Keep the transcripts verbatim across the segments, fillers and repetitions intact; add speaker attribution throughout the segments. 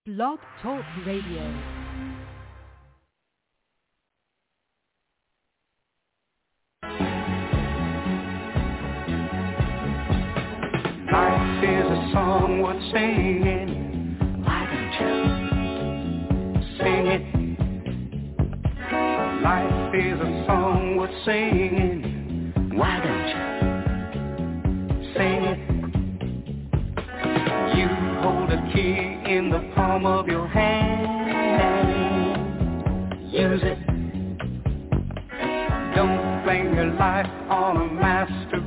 Speaker 1: Blog Talk Radio.
Speaker 2: Life is a song worth singing. Why don't you sing it? Life is a song worth singing. Why don't you sing it? You hold a key in the palm of your hand. Use it. Don't blame your life on a master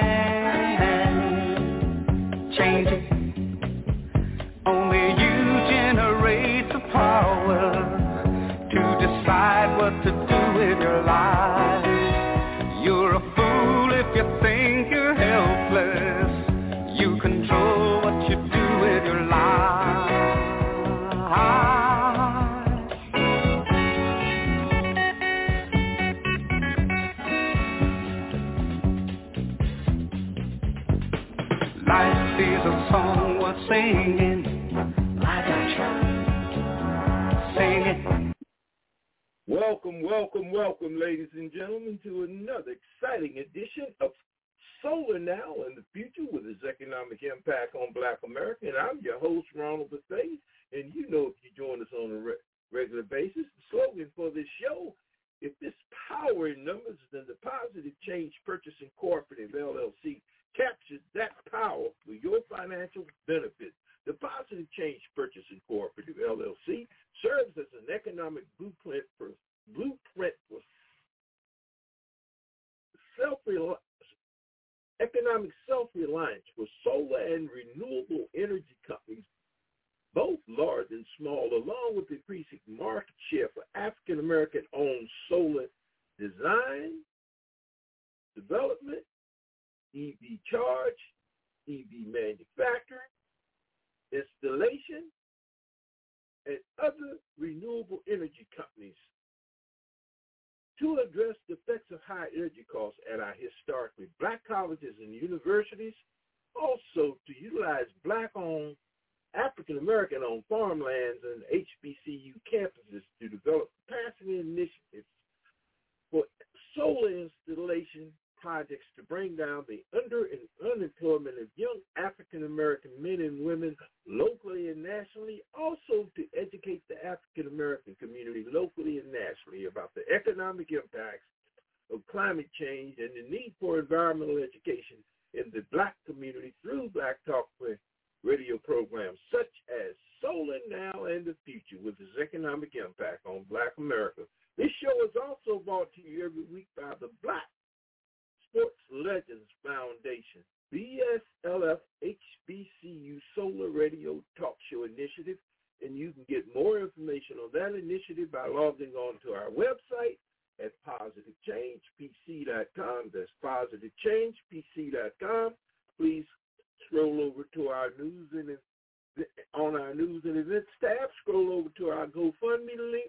Speaker 2: plan. Change it. Only you generate the power to decide what to do with your life. You're a fool if you think you're helpless. You control what you do with your life. Life is a song worth singing. Why don't you sing it?
Speaker 3: Welcome, welcome, welcome, ladies and gentlemen, to another exciting edition of Solar Now and the Future with its economic impact on Black America. And I'm your host, Ronald Bethea. And you know, if you join us on a re- regular basis, the slogan for this show, if this power in numbers, then the Positive Change Purchasing Cooperative, L L C, captures that power for your financial benefit. The Positive Change Purchasing Cooperative, L L C, serves as an economic blueprint for blueprint for self economic self-reliance for solar and renewable energy companies, both large and small, along with increasing market share for African American owned solar design, development, E V charge, E V manufacturing, installation, and other renewable energy companies to address the effects of high energy costs at our historically black colleges and universities, also to utilize black-owned, African-American-owned farmlands and H B C U campuses to develop capacity initiatives for solar installation projects to bring down the under and unemployment of young African-American men and women locally and nationally, also to educate the African-American community locally and nationally about the economic impacts of climate change and the need for environmental education in the black community through Black Talk radio programs such as Solar Now and the Future with its economic impact on Black America. This show is also brought to you every week by the Black Sports Legends Foundation, B S L F H B C U Solar Radio Talk Show Initiative, and you can get more information on that initiative by logging on to our website at positive change p c dot com. That's positive change p c dot com. Please scroll over to our news and on our news and events tab, scroll over to our GoFundMe link,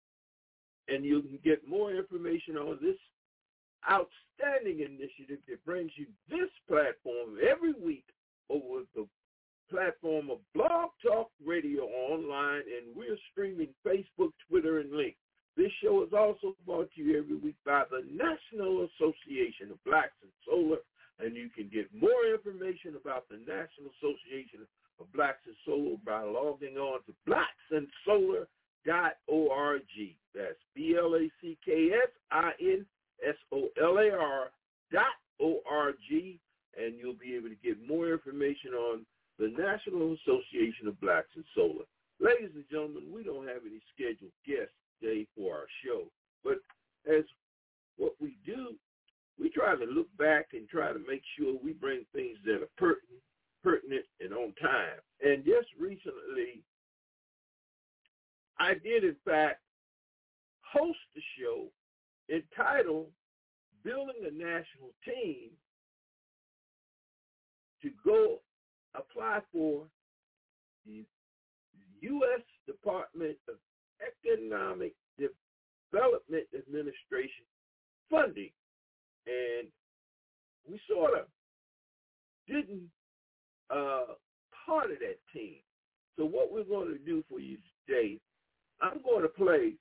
Speaker 3: and you can get more information on this outstanding initiative that brings you this platform every week over the platform of Blog Talk Radio online, and we're streaming Facebook, Twitter, and Link. This show is also brought to you every week by the National Association of Blacks in Solar, and you can get more information about the National Association of Blacks in Solar by logging on to blacks and solar dot org. That's B L A C K S I N S O L A R dot O R G, and you'll be able to get more information on the National Association of Blacks in Solar. Ladies and gentlemen, we don't have any scheduled guests today for our show, but as what we do, we try to look back and try to make sure we bring things that are pertinent, pertinent and on time. And just recently, I did, in fact, host the show entitled Building a National Team to go apply for the U S Department of Economic Development Administration funding. And we sort of didn't uh, part of that team. So what we're going to do for you today, I'm going to play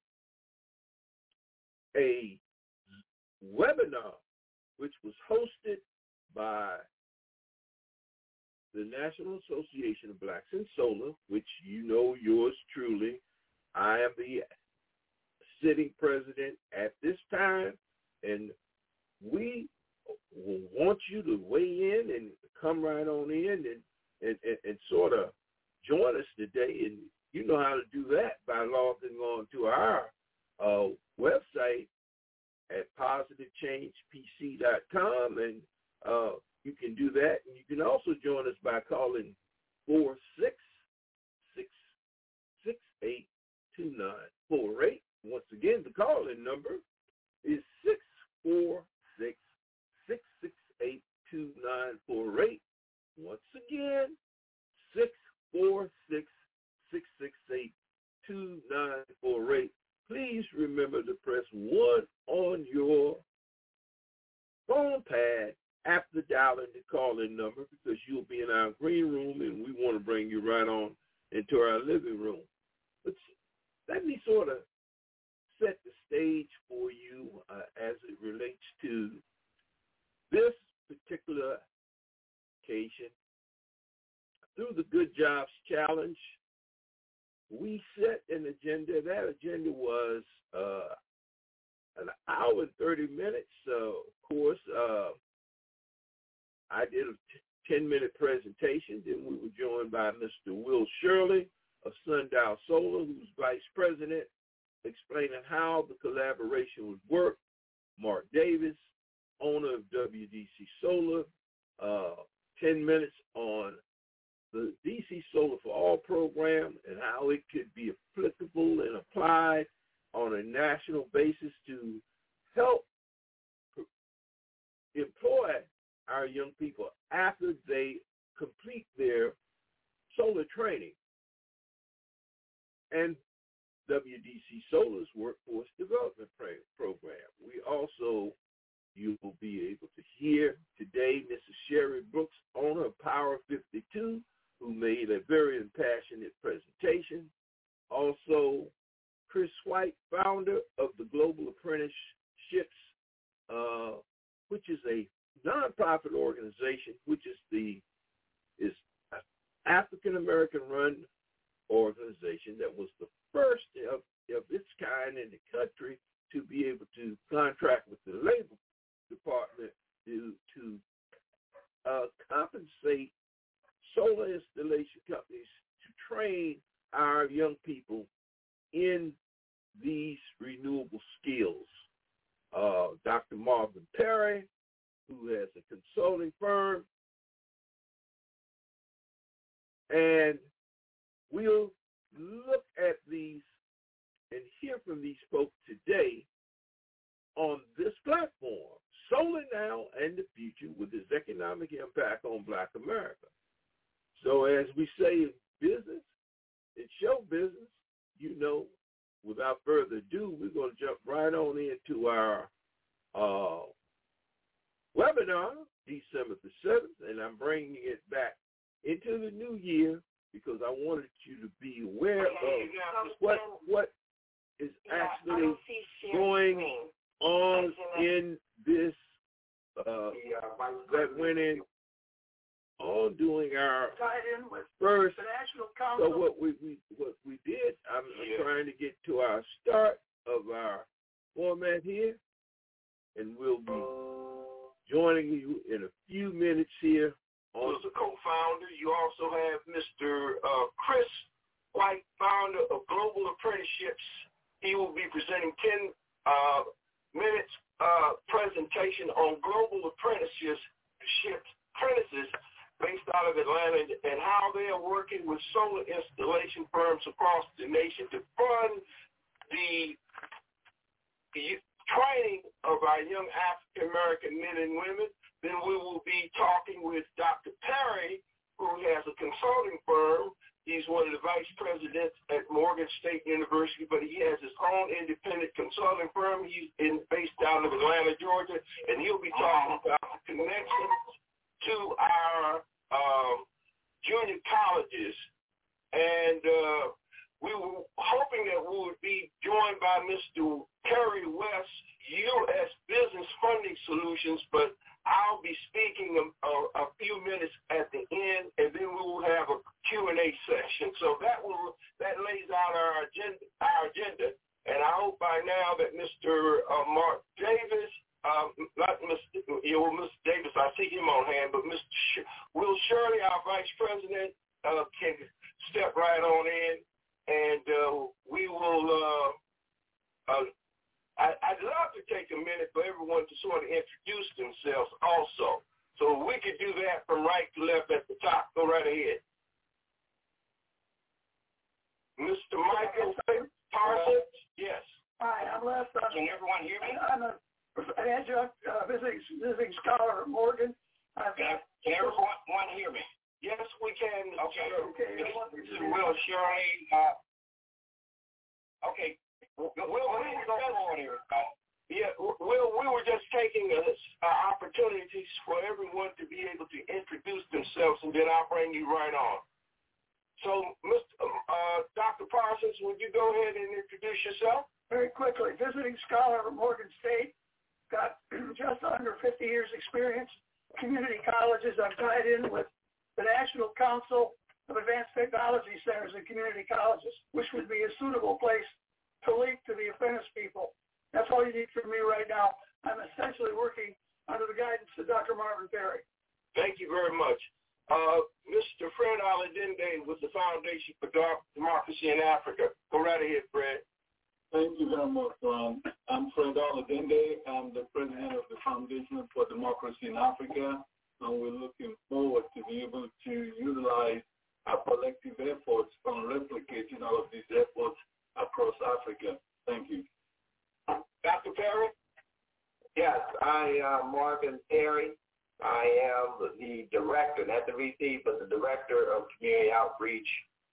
Speaker 3: a webinar which was hosted by the National Association of Blacks in Solar, which you know yours truly. I am the sitting president at this time, and we want you to weigh in and come right on in and, and, and, and sort of join us today. And you know how to do that by logging on to our uh, website at positive change p c dot com, and uh, you can do that. And you can also join us by calling four six six six eight two nine four eight. Once again, the call-in number is six four six six six eight two nine four eight. Once again, six four six six six eight two nine four eight. Please remember to press one on your phone pad after dialing the call-in number, because you'll be in our green room and we want to bring you right on into our living room. But let me sort of set the stage for you uh, as it relates to this particular occasion. Through the Good Jobs Challenge, we set an agenda. That agenda was uh, an hour and thirty minutes. So, of course, uh, I did a ten-minute presentation. Then we were joined by Mister Will Shirley of Sundial Solar, who's vice president, explaining how the collaboration would work. Mark Davis, owner of W D C Solar, uh, ten minutes on the D C Solar for All program and how it could be applicable and applied on a national basis to help employ our young people after they complete their solar training. And W D C Solar's Workforce Development Program. We also, you will be able to hear today Missus Sherry Brooks, owner of Power fifty-two, who made a very impassioned presentation. Also, Chris White, founder of the Global Apprenticeships, uh, which is a nonprofit organization, which is the is an African-American run organization that was the first of, of its kind in the country to be able to contract with the labor department to, to uh, compensate solar installation companies to train our young people in these renewable skills. Uh, Doctor Marvin Perry, who has a consulting firm, and we'll look at these and hear from these folks today on this platform, Solar Now and the Future, with its economic impact on Black America. So as we say in business, in show business, you know, without further ado, we're going to jump right on into our uh, webinar, December the seventh, and I'm bringing it back into the new year because I wanted you to be aware of what what is actually going on in this uh, that went in on doing our first. So what we, we what we did, I'm, I'm trying to get to our start of our format here, and we'll be joining you in a few minutes here.
Speaker 4: Who's the co-founder? You also have Mister Uh, Chris White, founder of Global Apprenticeships. He will be presenting ten uh, minutes uh, presentation on global apprenticeships, apprentices based out of Atlanta, and how they are working with solar installation firms across the nation to fund the, the training of our young African-American men and women. Then we will be talking with Doctor Perry, who has a consulting firm. He's one of the vice presidents at Morgan State University, but he has his own independent consulting firm. He's in, based out of Atlanta, Georgia, and he'll be talking about the connections to our um, junior colleges and uh, we were hoping that we would be joined by Mister Terry West, U S Business Funding Solutions, but I'll be speaking a, a, a few minutes at the end, and then we will have a Q and A session. So that will that lays out our agenda, our agenda. And I hope by now that Mister Uh, Mark Davis, um, not Mister You know, Mister Davis, I see him on hand, but Mister Sh- Will Shirley, our Vice President, uh, can step right on in, and uh, we will. Uh, uh, I, I'd love to take a minute for everyone to sort of introduce themselves also. So we could do that from right to left at the top. Go right ahead. Mister Michael Parsons? Yes.
Speaker 5: Hi, I'm Les. I'm,
Speaker 4: Can everyone hear me?
Speaker 5: I'm a, an adjunct uh, visiting, visiting scholar at Morgan. I've
Speaker 4: Can,
Speaker 5: got,
Speaker 4: can everyone hear me? Yes, we can. Okay.
Speaker 5: Okay.
Speaker 4: Mister Will Shirley. Uh, okay. Well, we were just, yeah, well, we were just taking a, uh, opportunities for everyone to be able to introduce themselves, and then I'll bring you right on. So, Mister Uh, Doctor Parsons, would you go ahead and introduce yourself?
Speaker 5: Very quickly, visiting scholar at Morgan State, got just under fifty years experience. Community colleges, I'm tied in with the National Council of Advanced Technology Centers and Community Colleges, which would be a suitable place to link to the apprentice people. That's all you need from me right now. I'm essentially working under the guidance of Doctor Marvin Perry.
Speaker 4: Thank you very much. Uh, Mister Fred Aladende with the Foundation for Democracy in Africa. Go right ahead, Fred.
Speaker 6: Thank you very much, Ron. I'm Fred Aladende. I'm the president of the Foundation for Democracy in Africa, and we're looking forward to be able to utilize our collective efforts on replicating all of these efforts across Africa. Thank you.
Speaker 4: Doctor Perry?
Speaker 7: Yes, I am Marvin Perry. I am the director, not the V P, but the director of community outreach,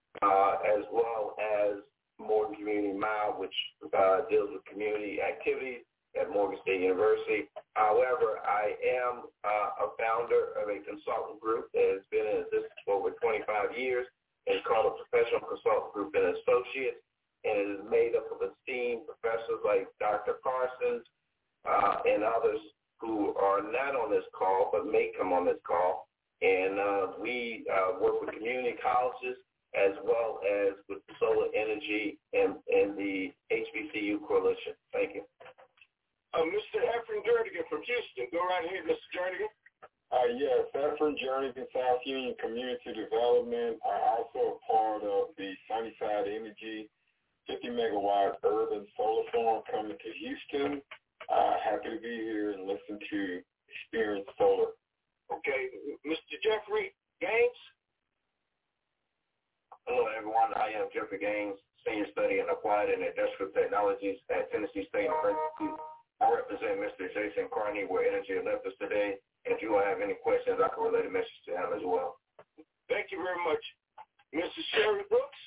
Speaker 7: uh, as well as Morgan Community Mile, which uh, deals with community activities at Morgan State University. However, I am uh, a founder of a consultant group that has been in existence for over twenty-five years. It's called a Professional Consultant Group and Associates, and it is made up of esteemed professors like Doctor Parsons uh, and others who are not on this call but may come on this call. And uh, we uh, work with community colleges as well as with solar energy and, and the H B C U Coalition. Thank you.
Speaker 4: Uh, Mister Efren Jernigan from Houston. Go right ahead, Mister Jernigan.
Speaker 6: Uh, yes, Efren Jernigan, South Union Community Development. I'm also a part of the Sunnyside Energy fifty megawatt urban solar farm coming to Houston. Uh, happy to be here and listen to Experience Solar.
Speaker 4: Okay, Mister Jeffrey Gaines.
Speaker 7: Hello, everyone. I am Jeffrey Gaines, Senior Study in Applied and Industrial Technologies at Tennessee State University. I represent Mister Jason Carney, where Energy left us today. If you have any questions, I can relay a message to him as well.
Speaker 4: Thank you very much. Missus Sherry Brooks.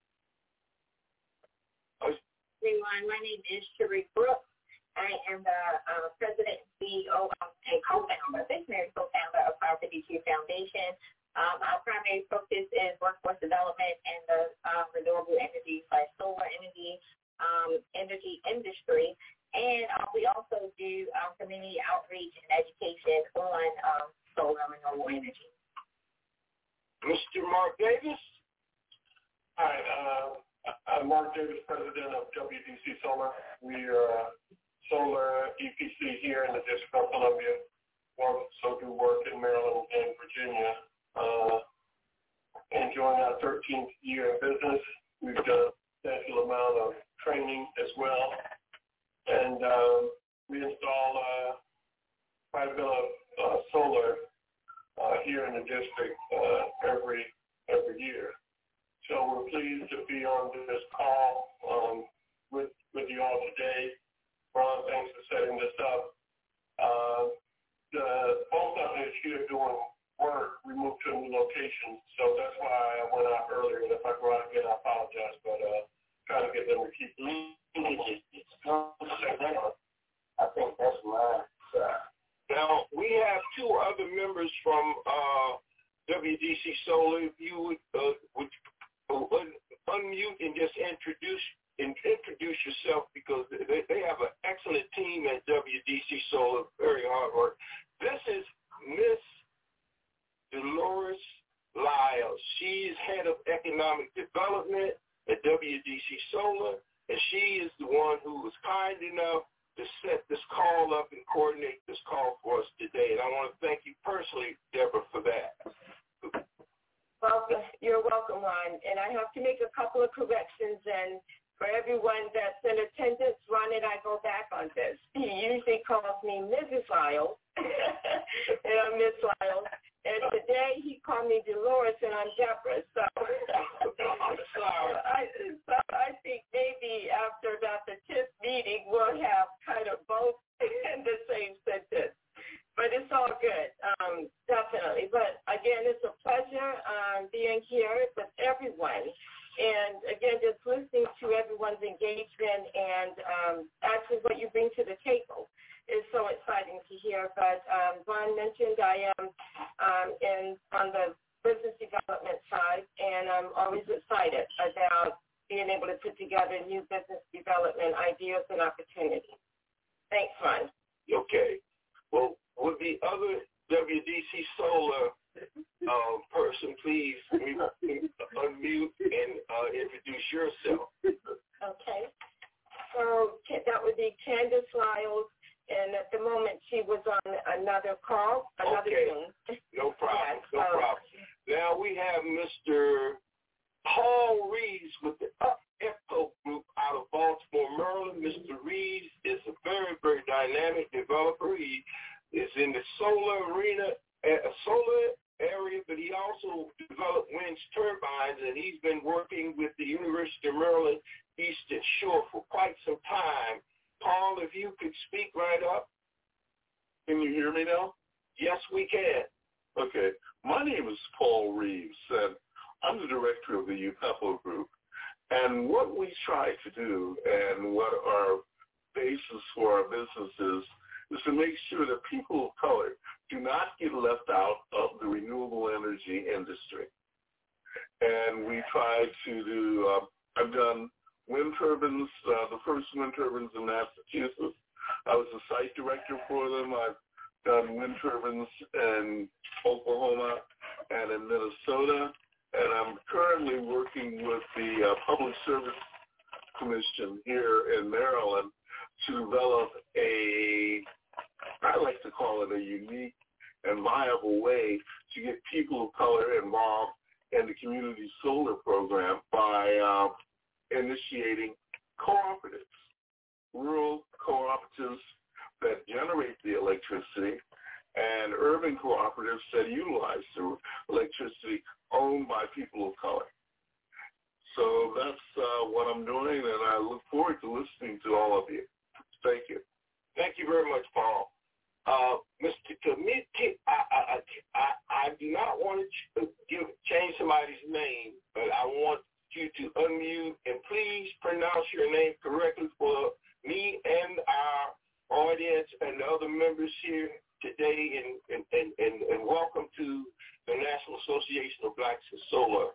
Speaker 8: Everyone, my name is Sherry Brooks. I am the uh, president, C E O, and co-founder, visionary co-founder of Power fifty-two Foundation. Um, our primary focus is workforce development and the uh, renewable energy slash solar energy um, energy industry. And uh, we also do um, community outreach and education on um, solar and renewable energy.
Speaker 4: Mister Mark Davis.
Speaker 9: Hi, uh, I'm Mark Davis, president of W D C Solar. We are solar E P C here in the District of Columbia. We also do work in Maryland and Virginia. Uh, enjoying our thirteenth year in business. We've done a substantial amount of training as well. And um, we install uh, quite a bit of uh, solar uh, here in the district uh, every every year. So we're pleased to be on this call um, with, with you all today. Ron, thanks for setting this up. Uh, the both of us here doing work, we moved to a new location, so that's why I went out earlier. And if I go out again, I apologize, but uh, trying to get them to keep linkages.
Speaker 7: I think that's right.
Speaker 4: Now, we have two other members from uh, W D C Solar. If you would, uh, would introduce in, introduce yourself because they, they have an excellent team at W D C Solar, very hard work. This is Miss Dolores Lyles. She's head of economic development at W D C Solar, and she is the one who was kind enough to set this call up and coordinate this call for us today. And I want to thank you personally, Deborah, for that.
Speaker 10: Welcome. You're welcome, Ron. And I have to make a couple of corrections. And for everyone that's in attendance, Ron and I go back on this. He usually calls me Missus Lyles, and I'm Miss Lyles. And today he called me Dolores, and I'm Deborah. So
Speaker 4: I'm sorry.
Speaker 10: I, so I think maybe after about the tenth meeting, we'll have kind of both in the same sentence. But it's all good, um, definitely. But again, it's a pleasure um, being here with everyone. And again, just listening to everyone's engagement and um, actually what you bring to the table is so exciting to hear. But um, Ron mentioned I am um, in on the business development side, and I'm always excited about being able to put together new business development ideas and opportunities. Thanks, Ron.
Speaker 4: Okay. Well, would the other W D C Solar uh, person please unmute and uh, introduce yourself?
Speaker 10: Okay. So that would be Candace Lyles, and at the moment she was on another call, another
Speaker 4: okay.
Speaker 10: Zoom.
Speaker 4: No problem.
Speaker 10: Yes,
Speaker 4: no
Speaker 10: um,
Speaker 4: problem. Now we have Mister Paul Reeves with the Up Echo Group out of Baltimore, Maryland. Mister Reeves is a very, very dynamic developer. He is in the solar arena, a solar area, but he also developed wind turbines, and he's been working with the University of Maryland Eastern Shore for quite some time. Paul, if you could speak right up.
Speaker 6: Can you hear me now?
Speaker 4: Yes, we can.
Speaker 6: Okay. My name is Paul Reeves, and I'm the director of the U P E P O Group. And what we try to do and what our basis for our business is, is to make sure that people of color do not get left out of the renewable energy industry. And we try to do, uh, I've done wind turbines, uh, the first wind turbines in Massachusetts. I was the site director for them. I've done wind turbines in Oklahoma and in Minnesota. And I'm currently working with the uh, Public Service Commission here in Maryland to develop a, I like to call it a unique and viable way to get people of color involved in the community solar program by uh, initiating cooperatives, rural cooperatives that generate the electricity, and urban cooperatives that utilize the electricity owned by people of color. So that's uh, what I'm doing, and I look forward to listening to all of you. Thank you.
Speaker 4: Thank you very much, Paul. Uh, Mister Committee, I, I, I, I do not want to give, change somebody's name, but I want you to unmute and please pronounce your name correctly for me and our audience and the other members here today, and, and, and, and, and welcome to the National Association of Blacks in Solar.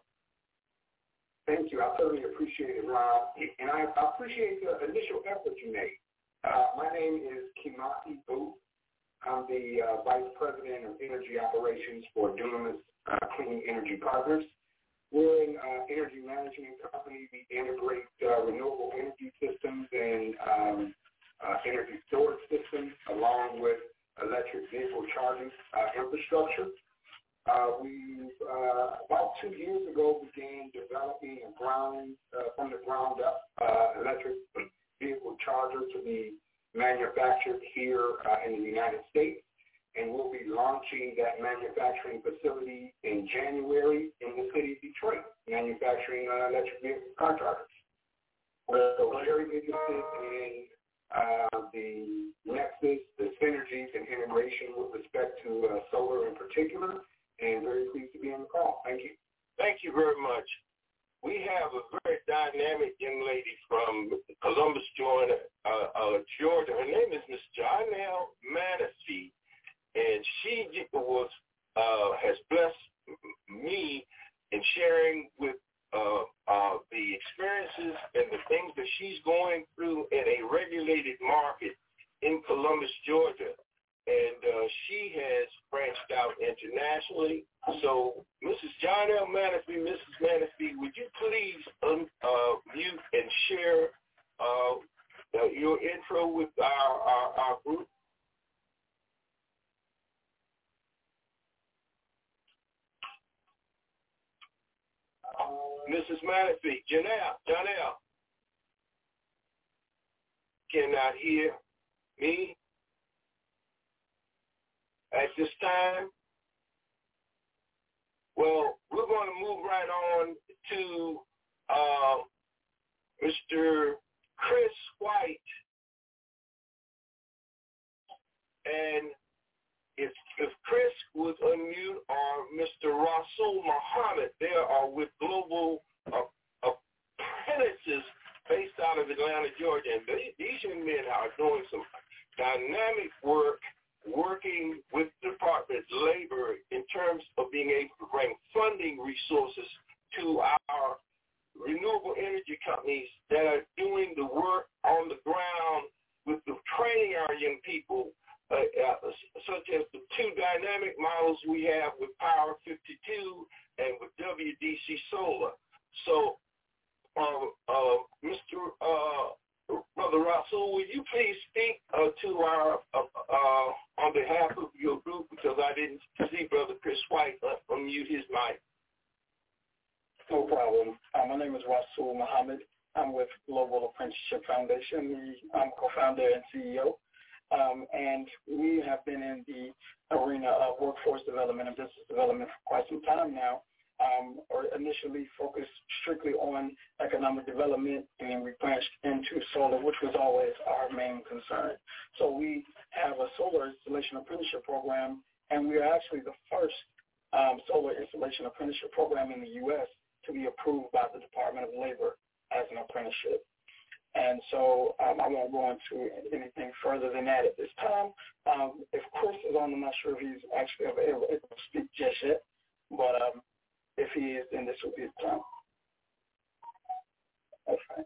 Speaker 11: Thank you. I certainly appreciate it, Rob. And I appreciate the initial effort you made. Uh, my name is Kimati Booth. I'm the uh, Vice President of Energy Operations for Dunamis uh, Clean Energy Partners. We're an uh, energy management company. We integrate uh, renewable energy systems and um, uh, energy storage systems along with electric vehicle charging uh, infrastructure. Uh, we, uh, about two years ago, began developing a ground, uh, from the ground up uh, electric vehicle charger to be manufactured here uh, in the United States. And we'll be launching that manufacturing facility in January in the city of Detroit, manufacturing uh, electric vehicle car chargers. We're very interested in uh, the nexus, the synergies, and integration with respect to uh, solar in particular, and very pleased to be on the call. Thank you.
Speaker 4: Thank you very much. We have a very dynamic young lady from Columbus, Georgia. Uh, uh, Georgia. Her name is Miss Janelle Manassi, and she was uh, has blessed me in sharing with uh, uh, the experiences and the things that she's going through in a regulated market in Columbus, Georgia. And uh, she has branched out internationally. So, Missus John L. Manasby, Missus Manasby, would you please un, uh, mute and share uh, uh, your intro with our, our, our group? Missus Manasby, Janelle, Janelle, cannot hear me at this time. Well, we're going to move right on to uh, Mister Chris White. And if, if Chris would unmute, or Mister Rasul Muhammad, they are with Global uh, Apprentices based out of Atlanta, Georgia. And they, these young men are doing some dynamic work, working with the Department of Labor in terms of being able to bring funding resources to our renewable energy companies that are doing the work on the ground with the training our young people, uh, uh, such as the two dynamic models we have with Power fifty-two and with W D C Solar. So, uh, uh, Mister Uh, Brother Rasul, would you please speak uh, to our, uh, uh, on behalf of your group, because I didn't see Brother Chris White uh, unmute his mic.
Speaker 12: No problem. Uh, my name is Rasul Muhammad. I'm with Global Apprenticeship Foundation. I'm co-founder and C E O. Um, and we have been in the arena of workforce development and business development for quite some time now. Um, or initially focused strictly on economic development, and then we branched into solar, which was always our main concern. So we have a solar installation apprenticeship program, and we are actually the first um, solar installation apprenticeship program in the U S to be approved by the Department of Labor as an apprenticeship. And so um, I won't go into anything further than that at this time. Um, if Chris is on, I'm not sure if he's actually able to speak just yet, but um, if he is, then this will be his time. That's right.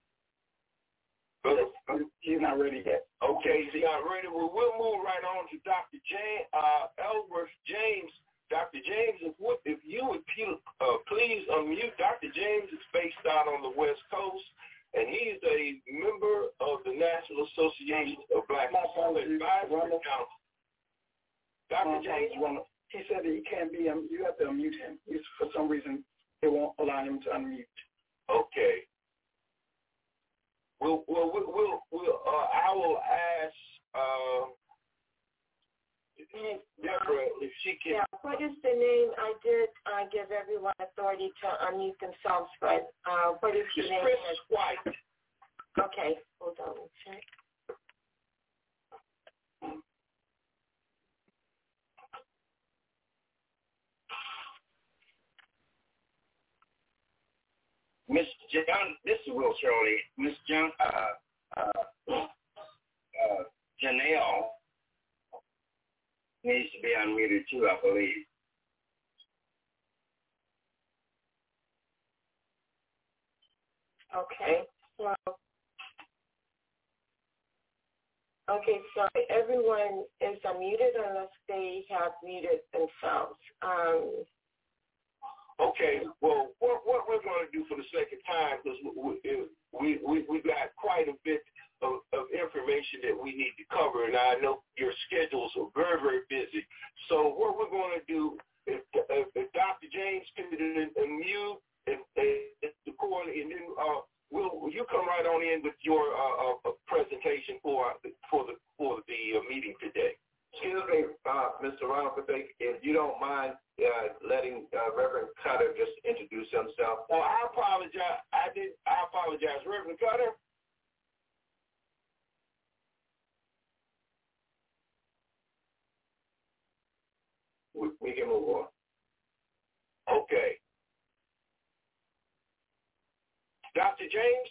Speaker 12: But he's not ready yet.
Speaker 4: Okay, he's not ready. Well, we'll move right on to Doctor James, uh, Ellsworth James. Doctor James, if, if you would uh, please unmute. Doctor James is based out on the West Coast, and he is a member of the National Association of Black Advisory Council. Doctor James.
Speaker 12: He said that he can't be, um, you have to unmute him. He's, for some reason, it won't allow him to unmute.
Speaker 4: Okay. We'll, we'll, we'll, we'll, we'll uh, I will ask uh, Deborah if she can.
Speaker 10: Yeah, what is the name? I did uh, give everyone authority to unmute themselves, but uh, what is the
Speaker 4: it's
Speaker 10: name?
Speaker 4: Chris White.
Speaker 10: Okay, hold on a check.
Speaker 7: Miss John, this is Will Shirley. Miss John, uh, uh, uh, Janelle needs to be unmuted too, I believe.
Speaker 10: Okay, so okay, so everyone is unmuted unless they have muted themselves. Um,
Speaker 4: Okay, well, what, what we're going to do for the second time, because we, we, we, we got quite a bit of, of information that we need to cover, and I know your schedules are very, very busy. So what we're going to do, if, if, if Doctor James can unmute and, and the court, and then uh, we'll, you come right on in with your uh, uh, presentation for, for the, for the uh, meeting today.
Speaker 7: Excuse me, uh, Mister Ronald, if you don't mind uh, letting uh, Reverend Cutter just introduce himself.
Speaker 4: Oh, I apologize. I did. I apologize, Reverend Cutter.
Speaker 7: We, we can move on.
Speaker 4: Okay. Doctor James?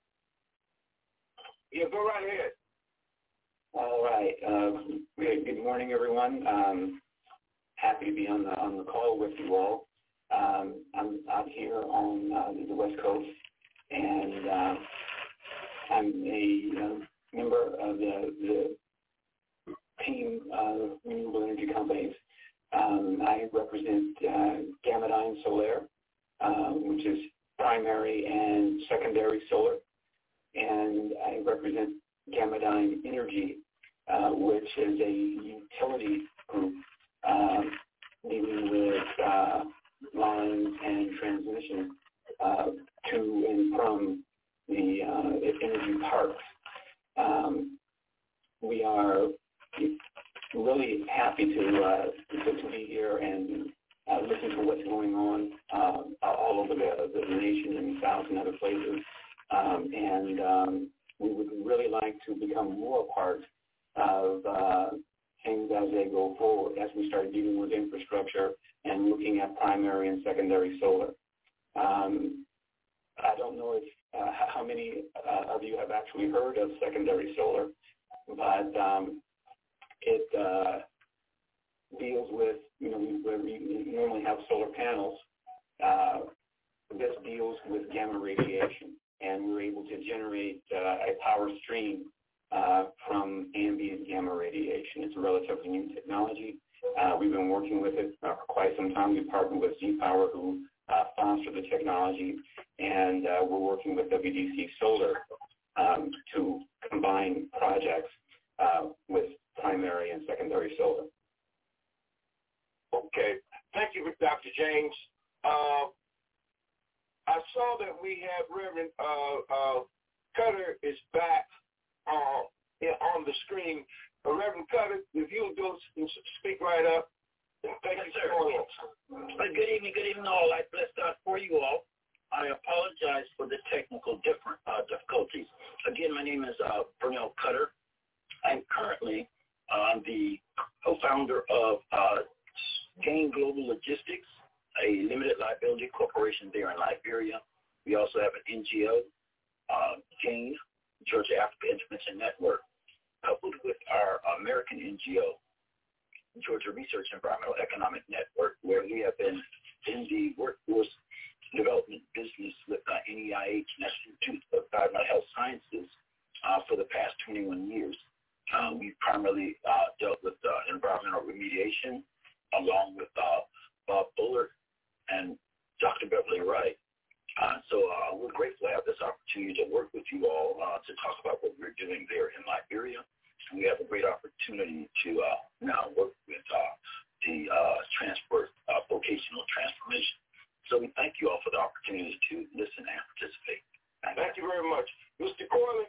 Speaker 4: Yeah, go right ahead.
Speaker 13: All right. Um, good morning, everyone. Um, happy to be on the on the call with you all. Um, I'm out here on uh, the West Coast, and uh, I'm a uh, member of the, the team of renewable energy companies. Um, I represent uh, Gamadyne Solaire, uh, which is primary and secondary solar, and I represent Gamadyne Energy, uh, which is a utility group um, dealing with uh, lines and transmission uh, to and from the uh, energy parks. Um, we are really happy to, uh, to, to be here and uh, listen to what's going on uh, all over the, the nation and South and other places. Um, and um, we would really like to become more a part of uh, things as they go forward, as we start dealing with infrastructure and looking at primary and secondary solar. Um, I don't know if uh, how many uh, of you have actually heard of secondary solar, but um, it uh, deals with, you know, where we normally have solar panels. Uh, this deals with gamma radiation, and we're able to generate uh, a power stream uh, from ambient gamma radiation. It's a relatively new technology. Uh, we've been working with it uh, for quite some time. We partnered with Z-Power, who uh, sponsored the technology, and uh, we're working with W D C Solar um, to combine projects uh, with primary and secondary solar.
Speaker 4: Okay. Thank you, Doctor James. Uh, I saw that we have Reverend uh, uh, Cutter is back uh, on the screen. Uh, Reverend Cutter, if you'll go speak right up. Thank
Speaker 14: yes,
Speaker 4: you,
Speaker 14: sir.
Speaker 4: sir.
Speaker 14: Good evening, good evening all. I bless God for you all. I apologize for the technical different uh, difficulties. Again, my name is uh, Pernell Cutter. I'm currently uh, the co-founder of uh, Gain Global Logistics, a limited liability corporation there in Liberia. We also have an N G O, uh, Gain, Georgia Africa Intervention Network, coupled with our American N G O, Georgia Research Environmental Economic Network, where we have been in the workforce development business with uh, N E I H, National Institute of Environmental Health Sciences, uh, for the past twenty-one years. Uh, we've primarily uh, dealt with uh, environmental remediation, along with uh, Bob Bullard and Doctor Beverly Wright. Uh, so uh, we're grateful to have this opportunity to work with you all uh, to talk about what we're doing there in Liberia. We have a great opportunity to uh, now work with uh, the uh, transport uh, vocational transformation. So we thank you all for the opportunity to listen and participate.
Speaker 4: Thank, thank you very much. Mister Corley,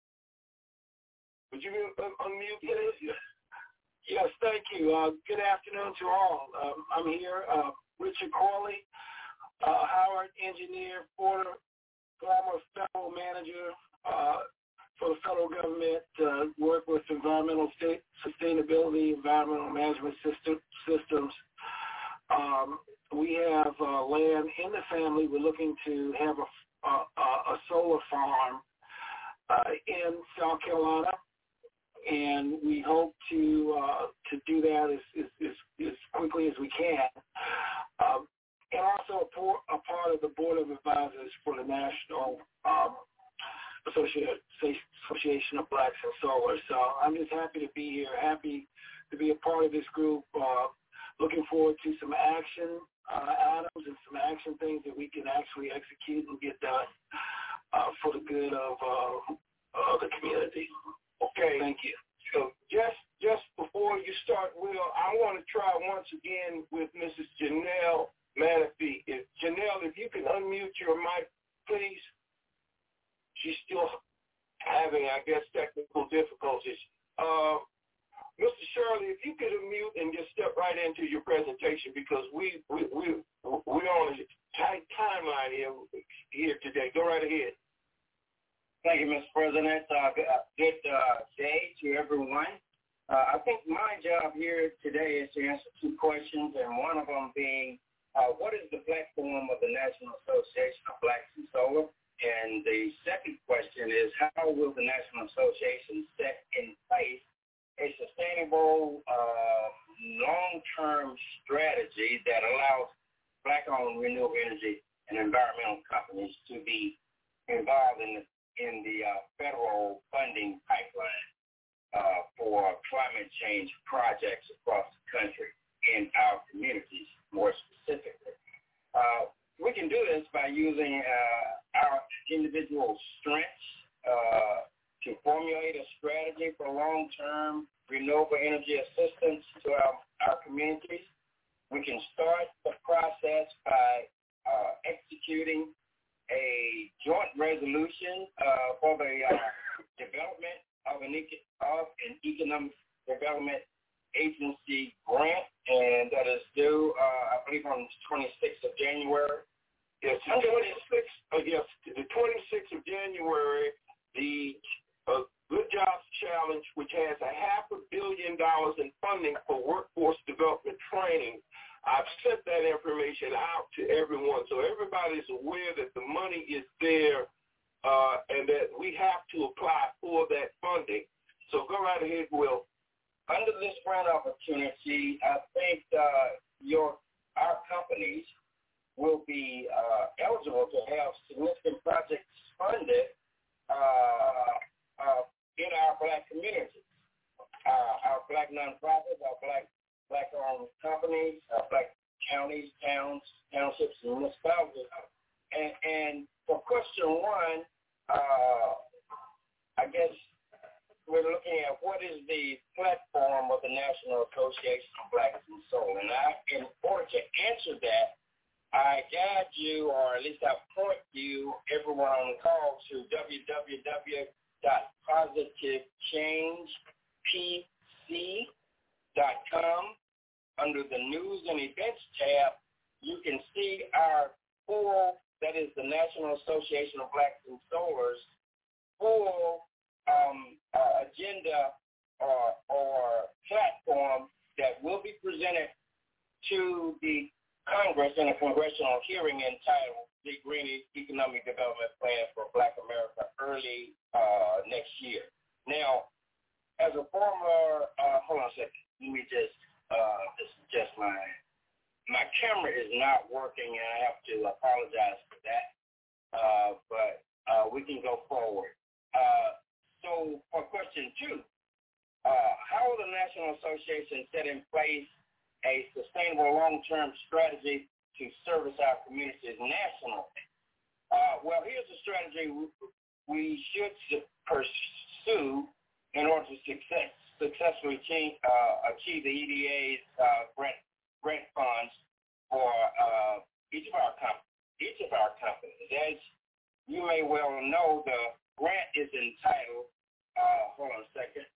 Speaker 4: would you un- unmute, please?
Speaker 5: Yes, thank you. Uh, good afternoon to all. Um, I'm here, uh, Richard Corley, uh, Howard engineer, former, former federal manager uh, for the federal government, uh, work with environmental state sustainability, environmental management system, systems. Um, we have uh, land in the family. We're looking to have a, a, a solar farm uh, in South Carolina. And we hope to uh, to do that as, as, as, as quickly as we can. Um, and also a, por- a part of the Board of Advisors for the National um, Association, Association of Blacks in Solar. So I'm just happy to be here, happy to be a part of this group, uh, looking forward to some action uh, items and some action things that we can actually execute and get done uh, for the good of, uh, of the community.
Speaker 4: Okay.
Speaker 5: Thank you.
Speaker 4: So just just before you start, Will, I want to try once again with Missus Janelle Manafee. If Janelle, if you can unmute your mic, please. She's still having, I guess, technical difficulties. Uh, Mister Shirley, if you could unmute and just step right into your presentation, because we we we we're on a tight timeline here here today. Go right ahead.
Speaker 15: Thank you, Mister President. Uh, good uh, day to everyone. Uh, I think my job here today is to answer two questions, and one of them being, uh, what is the platform of the National Association of Blacks in Solar? And the second question is, how will the National Association set in place a sustainable, uh, long-term strategy that allows Black-owned renewable energy and environmental companies to be involved in the, in the uh, federal funding pipeline uh, for climate change projects across the country in our communities, more specifically. Uh, we can do this by using uh, our individual strengths uh, to formulate a strategy for long-term renewable energy assistance to our, our communities. We can start the process by uh, executing a joint resolution uh, for the uh, development of an, eco- of an economic development agency grant, and that is due, uh, I believe, on the twenty-sixth of January.
Speaker 4: Yes, the twenty-sixth, uh, yes, the twenty-sixth of January, the uh, Good Jobs Challenge, which has a half a billion dollars in funding for workforce development training. I've sent that information out to everyone, so everybody's aware that the money is there uh, and that we have to apply for that funding. So go right ahead, Will.
Speaker 15: Under this grant opportunity, I think uh, your our companies will be uh, eligible to have significant projects funded uh, uh, in our black communities, uh, our black nonprofits, our black black-owned companies, our black counties, towns, townships, and municipalities. And, and for question one, uh, I guess we're looking at what is the platform of the National Association of Blacks in Solar. And I, in order to answer that, I guide you, or at least I point you, everyone on the call, to w w w dot positive change p c dot com. Under the News and Events tab, you can see our full, that is the National Association of Blacks in Solar's full um, uh, agenda or, or platform that will be presented to the Congress in a congressional hearing entitled the Green Economic Development Plan for Black America early uh, next year. Now, as a former, uh, hold on a second, let me just, uh, this is just my, my camera is not working and I have to apologize for that, uh, but uh, we can go forward. Uh, so for question two, uh, how will the National Association set in place a sustainable long-term strategy to service our communities nationally? Uh, well, here's a strategy we should pursue in order to success, successfully achieve, uh, achieve the E D A's uh, grant, grant funds for uh, each of our com- each of our companies. As you may well know, the grant is entitled, uh, hold on a second,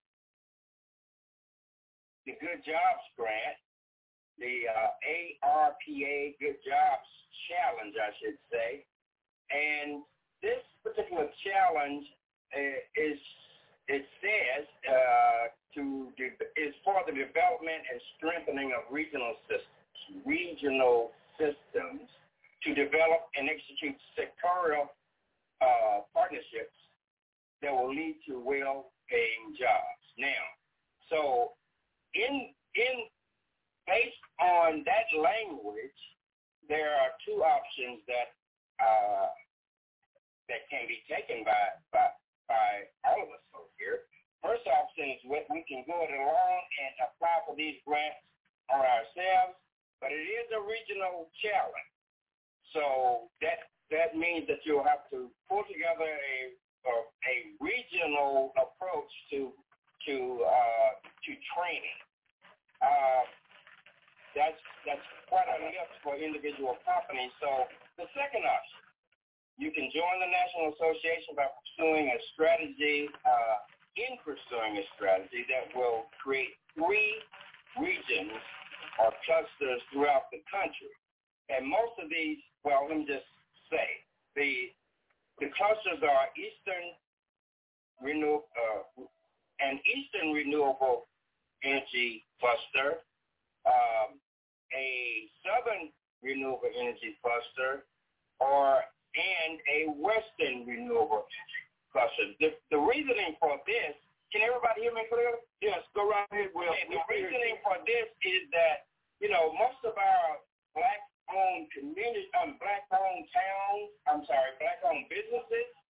Speaker 15: the Good Jobs Grant, the uh, A R P A Good Jobs Challenge, I should say. And this particular challenge uh, is, it says, uh, to de- is for the development and strengthening of regional systems, regional systems to develop and execute sectorial uh, partnerships that will lead to well-paying jobs. Now, so in in based on that language, there are two options that uh, that can be taken by, by by all of us over here. First option is we can go it along and apply for these grants on ourselves, but it is a regional challenge. So that that means that you'll have to pull together a a, a regional approach to to uh, to training. Uh, That's that's quite a lift for individual companies. So the second option, you can join the National Association by pursuing a strategy, uh, in pursuing a strategy that will create three regions or clusters throughout the country. And most of these, well, let me just say, the the clusters are Eastern Renew uh, an Eastern Renewable Energy Cluster, um, a Southern Renewable Energy Cluster, or and a Western Renewable Energy Cluster. The, the reasoning for this, can everybody hear me clearly?
Speaker 4: Yes, go right ahead, Will.
Speaker 15: Okay, the reasoning for this is that, you know, most of our black-owned community, um, black-owned towns, I'm sorry, black-owned businesses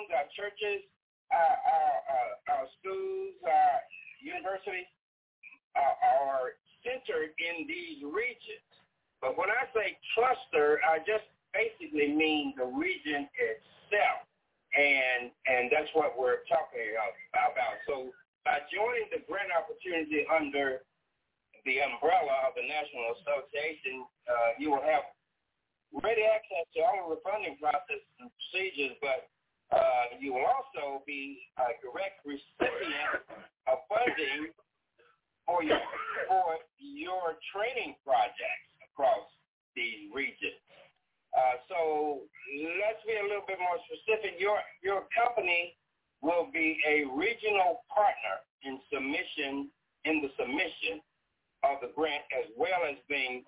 Speaker 15: our churches, our, our, our, our schools, our universities are, are centered in these regions. But when I say cluster, I just basically mean the region itself. And and that's what we're talking about. So by joining the grant opportunity under the umbrella of the National Association, uh, you will have ready access to all of the funding processes and procedures, but uh, you will also be a direct recipient of funding for your, for your training projects across these regions. Uh, so let's be a little bit more specific. Your your company will be a regional partner in submission in the submission of the grant, as well as being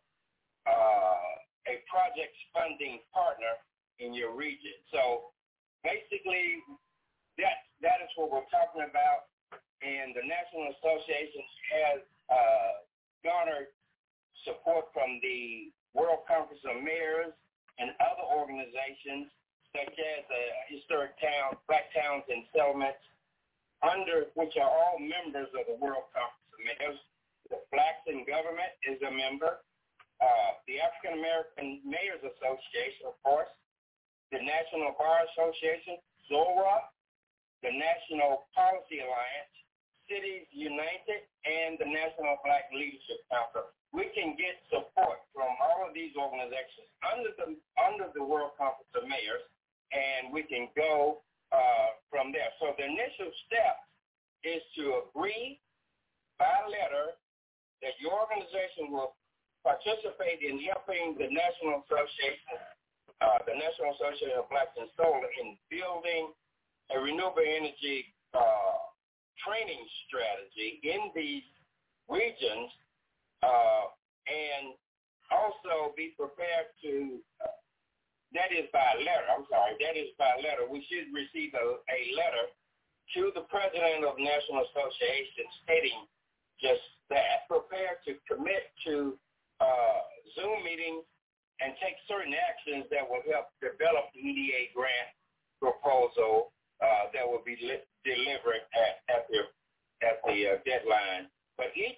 Speaker 15: uh, a project funding partner in your region. So basically, that that is what we're talking about. And the National Association has uh, garnered support from the World Conference of Mayors and other organizations such as the Historic Towns, Black Towns and Settlements, under which are all members of the World Conference of Mayors. The Blacks in Government is a member. Uh, the African American Mayors Association, of course. The National Bar Association, ZORA. The National Policy Alliance, Cities United, and the National Black Leadership Council. We can get support from all of these organizations under the under the World Conference of Mayors, and we can go uh, from there. So the initial step is to agree by letter that your organization will participate in helping the National Association, uh, the National Association of Blacks in Solar, in building a renewable energy uh, training strategy in these regions. Uh, and also be prepared to, uh, that is by letter, I'm sorry, that is by letter. We should receive a, a letter to the President of the National Association stating just that, prepared to commit to uh, Zoom meetings and take certain actions that will help develop the E D A grant proposal uh, that will be li- delivered at, at the, at the uh, deadline. But each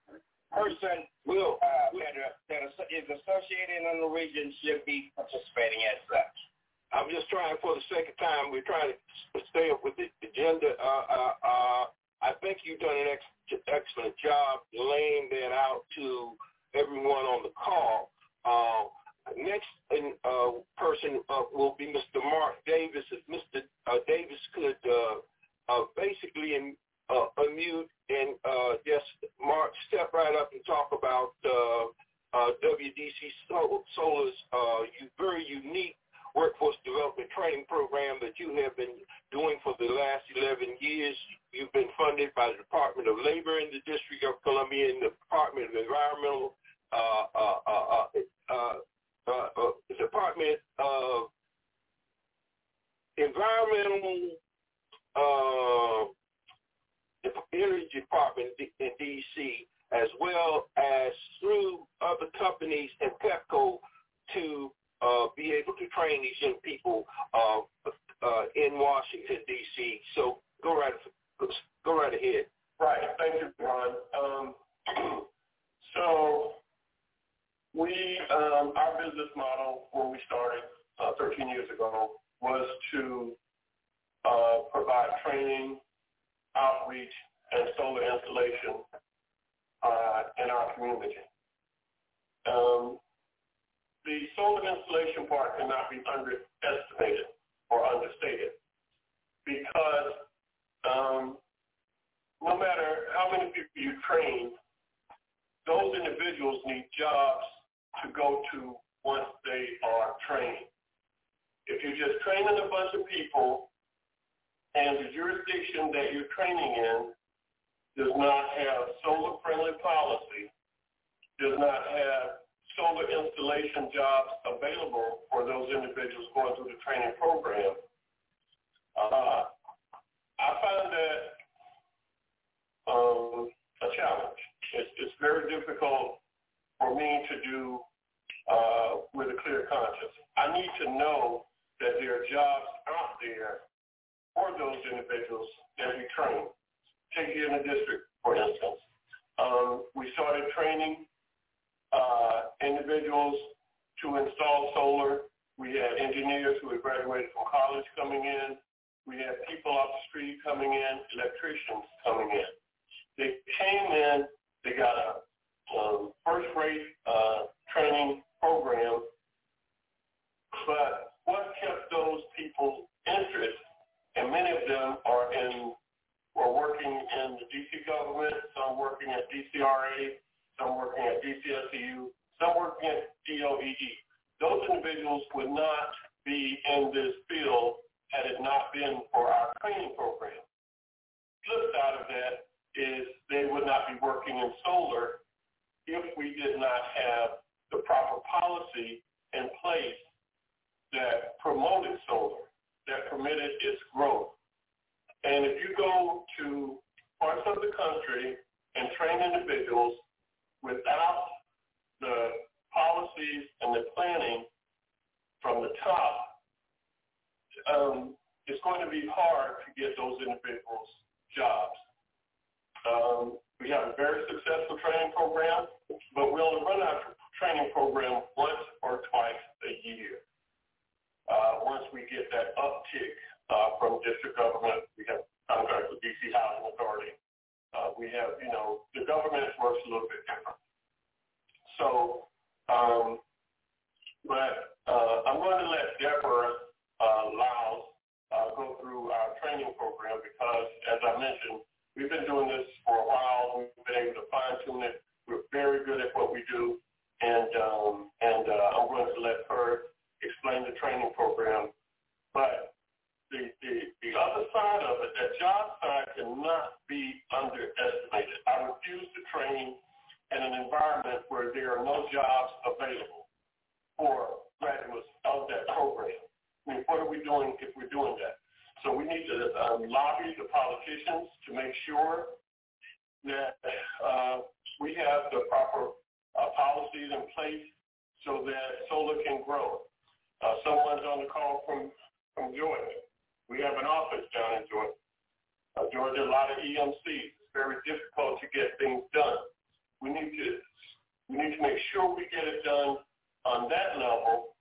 Speaker 15: person will uh, that, uh, that is associated in the region should be participating as such.
Speaker 4: I'm just trying, for the second time, we're trying to stay up with the agenda. Uh, uh, uh, I think you've done an ex- excellent job laying that out to everyone on the call. Uh, next uh, person uh, will be Mister Mark Davis. If Mister Uh, Davis could uh, uh, basically in, uh, unmute and uh, just, Mark, step right up and talk about uh, uh, W D C Solar's uh, very unique workforce development training program that you have been doing for the last eleven years. You've been funded by the Department of Labor in the District of Columbia and the Department of Environmental, uh, uh, uh, uh, uh, uh, Department of Environmental uh, Energy Department in D C, as well as through other companies and PEPCO to uh, be able to train these young people uh, uh, in Washington, D C. So go right, go right ahead.
Speaker 9: Right. Thank you, Ron. Um, so we, um, our business model when we started uh, thirteen years ago was to uh, provide training, outreach, and solar installation uh, in our community. Um, the solar installation part cannot be underestimated or understated because um, no matter how many people you train, those individuals need jobs to go to once they are trained. If you're just training a bunch of people and the jurisdiction that you're training in does not have solar-friendly policy, does not have solar installation jobs available for those individuals going through the training program, uh, I find that um, a challenge. It's, it's very difficult for me to do uh, with a clear conscience. I need to know that there are jobs out there those individuals that we train. Take here in the district, for instance. Um, we started training uh, individuals to install solar. We had engineers who had graduated from college coming in. We had people off the street coming in, electricians coming in. They came in, they got a um, first-rate uh, training program, but what kept those people interested, and many of them are in, were working in the D C government, some working at D C R A, some working at D C S E U, some working at D O E E. Those individuals would not be in this field had it not been for our training program. Flip side of that is they would not be working in solar if we did not have the proper policy in place that promoted solar, that permitted its growth. And if you go to parts of the country and train individuals without the policies and the planning from the top, um, it's going to be hard to get those individuals jobs. Um, we have a very successful training program, but we only run our training program once or twice a year. Uh, once we get that uptick uh, from district government, we have contracts with D C Housing Authority. Uh, we have, you know, the government works a little bit different. So, um, but uh, I'm going to let Deborah uh, Lyles uh, go through our training program because, as I mentioned, we've been doing this for a while. We've been able to fine-tune it. We're very good at what we do, and um, and uh, I'm going to let her explain the training program. But the, the, the other side of it, that job side cannot be underestimated. I refuse to train in an environment where there are no jobs available for graduates of that program. I mean, what are we doing if we're doing that? So we need to um, lobby the politicians to make sure that uh, we have the proper uh, policies in place so that solar can grow. Uh, someone's on the call from, from Georgia. We have an office down in Georgia. Uh, Georgia, a lot of E M Cs. It's very difficult to get things done. We need to we need to make sure we get it done on that level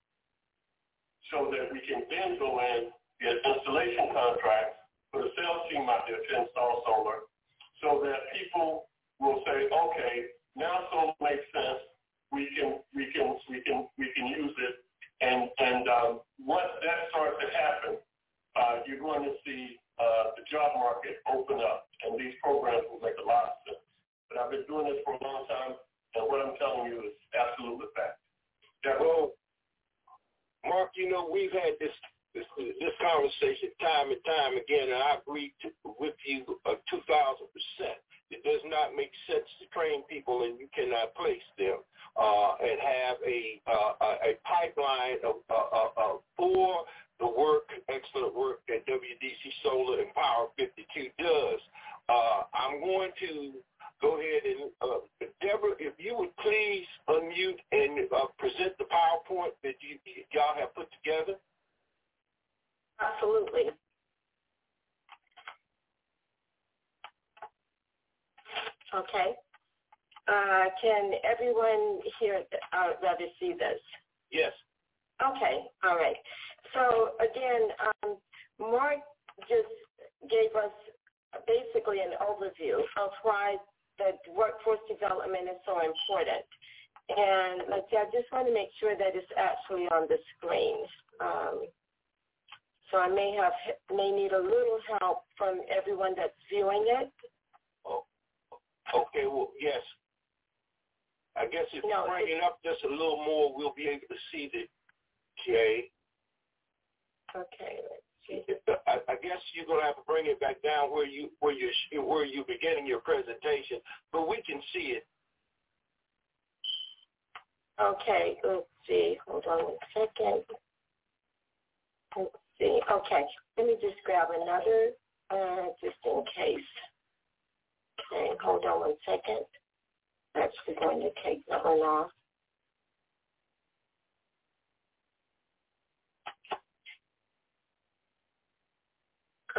Speaker 9: so that we can then go in, get installation contracts, put a sales team out there to install solar so that people will say, okay, now solar makes sense. We can we can we can we can use it. And and um, once that starts to happen, uh, you're going to see uh, the job market open up, and these programs will make a lot of sense. But I've been doing this for a long time, and what I'm telling you is absolutely fact.
Speaker 16: Well, Mark, you know, we've had this this, this conversation time and time again, and I agree to, with you uh, two thousand percent. It does not make sense to train people and you cannot place them uh, and have a uh, a pipeline of, uh, uh, for the work, excellent work that W D C Solar and Power fifty-two does. Uh, I'm going to go ahead and, uh, Deborah, if you would please unmute and uh, present the PowerPoint that you, y'all have put together.
Speaker 10: Absolutely. Okay. Uh, can everyone here uh, rather see this?
Speaker 16: Yes.
Speaker 10: Okay. All right. So again, um, Mark just gave us basically an overview of why the workforce development is so important. And let's see, I just want to make sure that it's actually on the screen. Um, so I may have may need a little help from everyone that's viewing it.
Speaker 16: Oh. Okay, well, yes. I guess if no, you bring it up just a little more, we'll be able to see the J.
Speaker 10: Okay, let's see.
Speaker 16: I, I guess you're gonna have to bring it back down where you where you where you're beginning your presentation, but we can see it.
Speaker 10: Okay, let's see. Hold on one second. Let's see. Okay, let me just grab another, uh, just in case. Okay, hold on one second. Actually going to take that one off.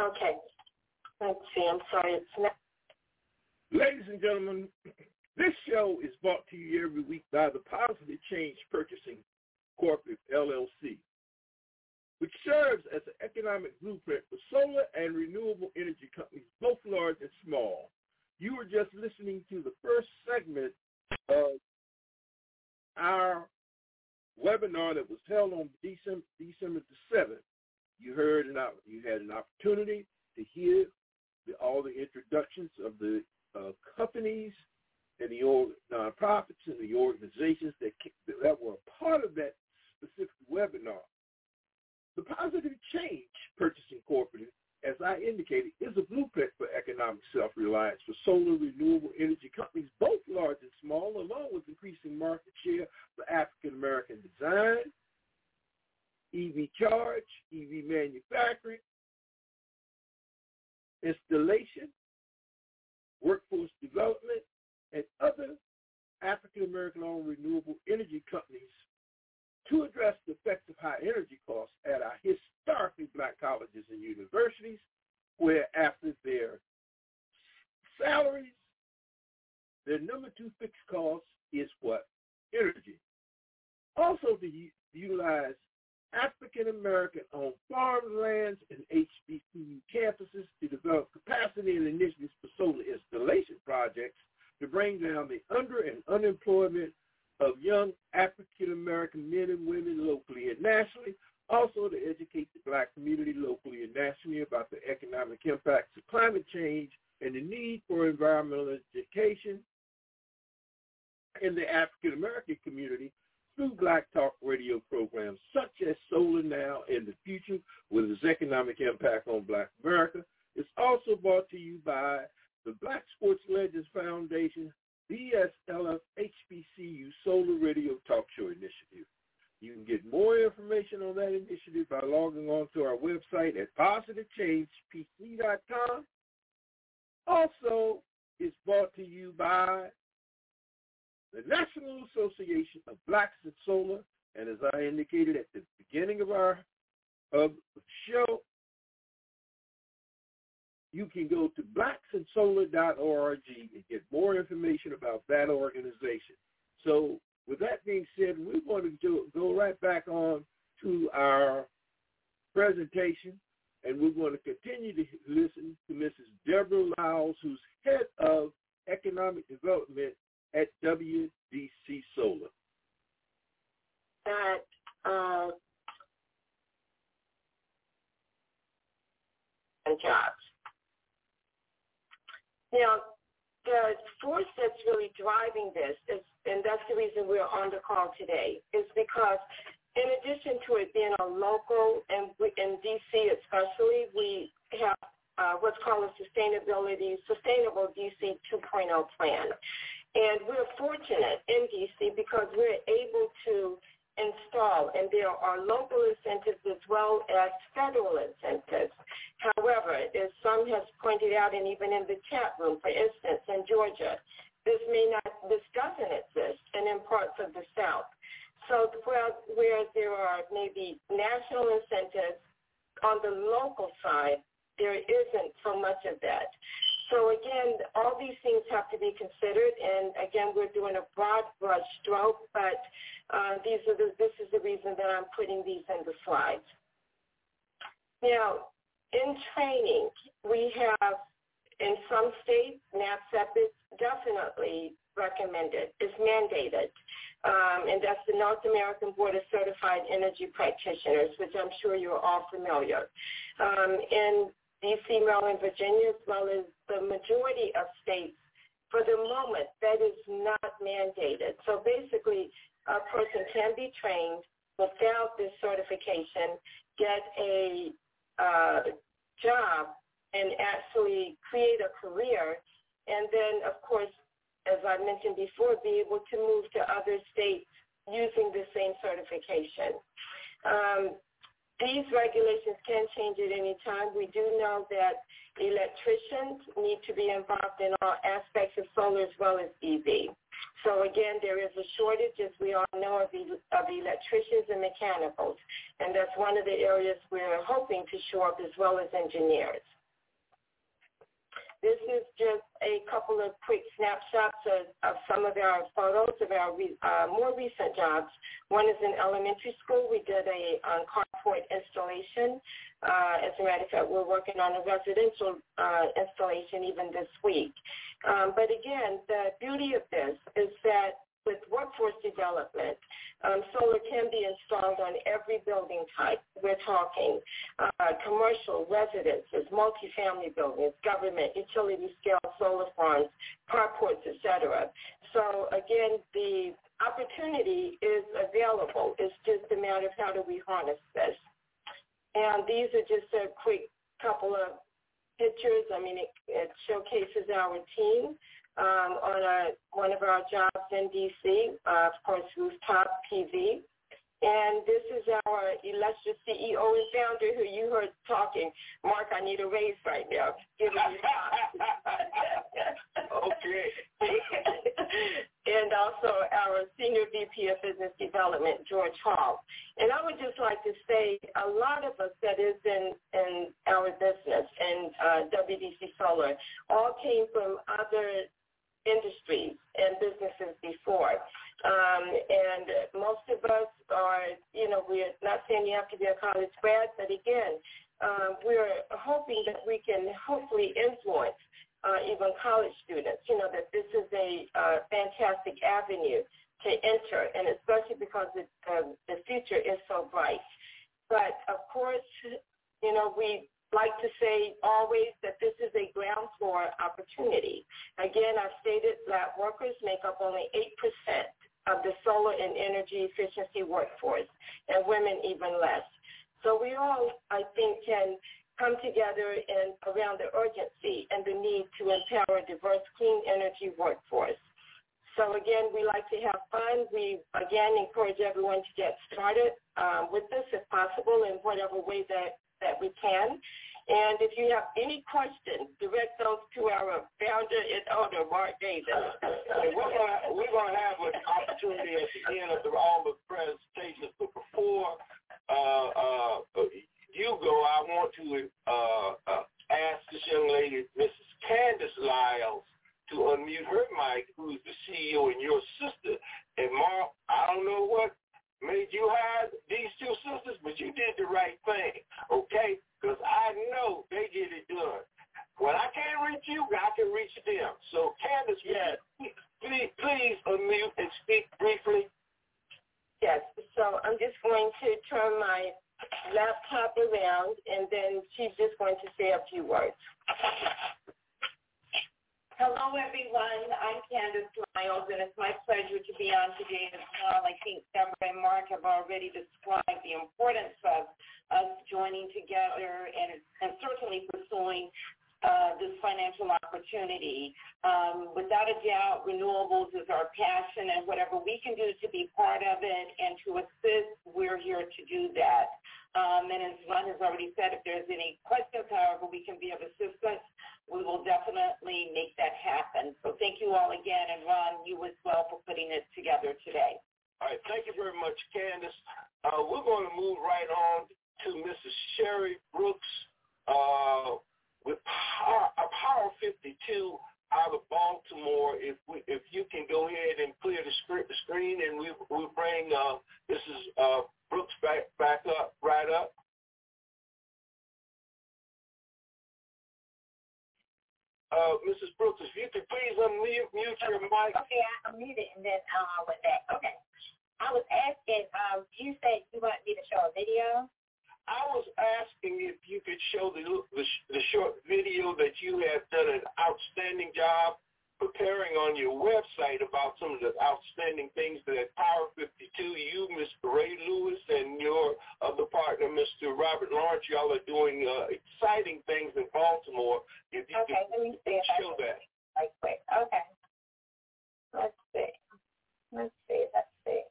Speaker 10: Okay. Let's see. I'm sorry. It's not.
Speaker 3: Ladies and gentlemen, this show is brought to you every week by the Positive Change Purchasing Corporate, L L C, which serves as an economic blueprint for solar and renewable energy companies, both large and small. You were just listening to the first segment of our webinar that was held on December, December the seventh. You heard an, you had an opportunity to hear the, all the introductions of the uh, companies and the nonprofits and the organizations that that were a part of that specific webinar. The Positive Change Purchasing Corporation, as I indicated, is a blueprint for economic self-reliance for solar renewable energy companies, both large and small, along with increasing market share for African-American design, E V charge, E V manufacturing, installation, workforce development, and other African-American-owned renewable energy companies to address the effects of high energy costs at our historically black colleges and universities, where after their salaries, their number two fixed cost is what? Energy. Also to u- utilize African-American-owned farmlands and H B C U campuses to develop capacity and initiatives for solar installation projects to bring down the under and unemployment of young African-American men and women locally and nationally, also to educate the black community locally and nationally about the economic impacts of climate change and the need for environmental education in the African-American community through Black Talk radio programs such as Solar Now in the Future with its economic impact on Black America. It's also brought to you by the Black Sports Legends Foundation, B S L F H B C U Solar Radio Talk Show Initiative. You can get more information on that initiative by logging on to our website at positive change p c dot com. Also, it's brought to you by the National Association of Blacks in Solar, and as I indicated at the beginning of our of the show, you can go to blacks in solar dot org and get more information about that organization. So with that being said, we're going to do, go right back on to our presentation, and we're going to continue to listen to Missus Deborah Lyles, who's head of economic development at W D C Solar.
Speaker 10: That uh, and jobs. Now, the force that's really driving this is, and that's the reason we're on the call today, is because in addition to it being a local, and in D C especially, we have uh, what's called a sustainability, sustainable D C two point oh plan. And we're fortunate in D C because we're able to install, and there are local incentives as well as federal incentives. However, as some has pointed out, and even in the chat room, for instance, in Georgia, this may not, this doesn't exist, and in parts of the South. So where, where there are maybe national incentives, on the local side, there isn't so much of that. So again, all these things have to be considered, and again, we're doing a broad brush stroke, but uh, these are the, this is the reason that I'm putting these in the slides. Now, in training, we have, in some states, NABCEP is definitely recommended, is mandated, um, and that's the North American Board of Certified Energy Practitioners, which I'm sure you're all familiar. Um, in D C, Maryland, Virginia, as well as the majority of states, for the moment, that is not mandated. So basically, a person can be trained without this certification, get a uh, job, and actually create a career, and then, of course, as I mentioned before, be able to move to other states using the same certification. Um, These regulations can change at any time. We do know that electricians need to be involved in all aspects of solar as well as E V. So again, there is a shortage, as we all know, of, e- of electricians and mechanicals, and that's one of the areas we're hoping to shore up, as well as engineers. this is just a couple of quick snapshots of, of some of our photos of our re, uh, more recent jobs. One is in elementary school. We did a um, carport installation. Uh, as a matter of fact, we're working on a residential uh, installation even this week. Um, but again, the beauty of this is that with workforce development, um, solar can be installed on every building type. We're talking uh, commercial, residences, multifamily buildings, government, utility-scale solar farms, carports, et cetera. So again, the opportunity is available. It's just a matter of how do we harness this. And these are just a quick couple of pictures. I mean, it, it showcases our team. Um, on our, one of our jobs in D C, uh, of course, Rooftop P V. And this is our illustrious C E O and founder who you heard talking. Mark, I need a raise right now. Give me
Speaker 16: Okay.
Speaker 10: And also our Senior V P of Business Development, George Hall. And I would just like to say a lot of us that is in, in our business and uh, W D C Solar all came from other industries and businesses before. Um, and most of us are, you know, we're not saying you have to be a college grad, but again, uh, we're hoping that we can hopefully influence uh, even college students, you know, that this is a uh, fantastic avenue to enter, and especially because it, uh, the future is so bright. But, of course, you know, we like to say always that this is a ground floor opportunity. Again, I've stated that workers make up only eight percent of the solar and energy efficiency workforce, and women even less. So we all, I think, can come together and around the urgency and the need to empower a diverse, clean energy workforce. So again, we like to have fun. We, again, encourage everyone to get started um, with this if possible in whatever way that that we can. And if you have any questions, direct those to our founder and owner, Mark Davis.
Speaker 16: And we're going to we're going to have an opportunity at the end of the, all the presentations. But before uh, uh, you go, I want to uh, uh, ask this young lady, Missus Candace Lyles, to unmute her mic, who is the C E O and your sister. And Mark, I don't know what made you hire these two sisters, but you did the right thing, okay? Because I know they get it done. When I can't reach you, I can reach them. So, Candace, yes. please, please unmute and speak briefly.
Speaker 10: Yes, so I'm just going to turn my laptop around, and then she's just going to say a few words.
Speaker 8: Hello, everyone. I'm Candace Lyles, and it's my pleasure to be on today as well. I think Deborah and Mark have already described the importance of us joining together and, and certainly pursuing uh, this financial opportunity. Um, without a doubt, renewables is our passion, and whatever we can do to be part of it and to assist, we're here to do that. Um, and as Ron has already said, if there's any questions, however, we can be of assistance, we will definitely make that happen. So thank you all again, and Ron, you as well for putting it together today.
Speaker 16: All right, thank you very much, Candace. Uh, we're going to move right on to Missus Sherry Brooks uh, with Power, uh, Power fifty-two out of Baltimore. If we, if you can go ahead and clear the, sc- the screen, and we we bring uh, Missus Uh, Brooks back back up, right up. Uh, Missus Brooks, if you could please unmute mute your mic.
Speaker 8: Okay, I unmuted and then uh, with that. Okay. I was asking, um, you said you want me to show a video?
Speaker 16: I was asking if you could show the, the the short video that you have done an outstanding job preparing on your website about some of the outstanding things that Power fifty-two, you, Mister Ray Lewis, and your other partner, Mister Robert Lawrence, y'all are doing uh, exciting things in Baltimore. If you
Speaker 8: okay,
Speaker 16: could
Speaker 8: let me see if
Speaker 16: show
Speaker 8: I
Speaker 16: that.
Speaker 8: Right quick. Okay. Let's see. Let's see. Let's see.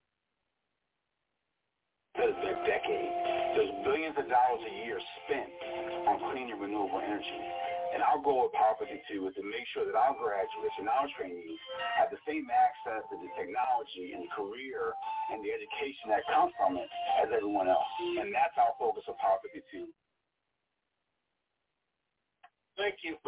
Speaker 17: There's a decade. There's billions of dollars a year spent on clean and renewable energy. And our goal at Power fifty-two is to make sure that our graduates and our trainees have the same access to the technology and career and the education that comes from it as everyone else. And that's our focus of Power fifty-two.
Speaker 16: Thank you for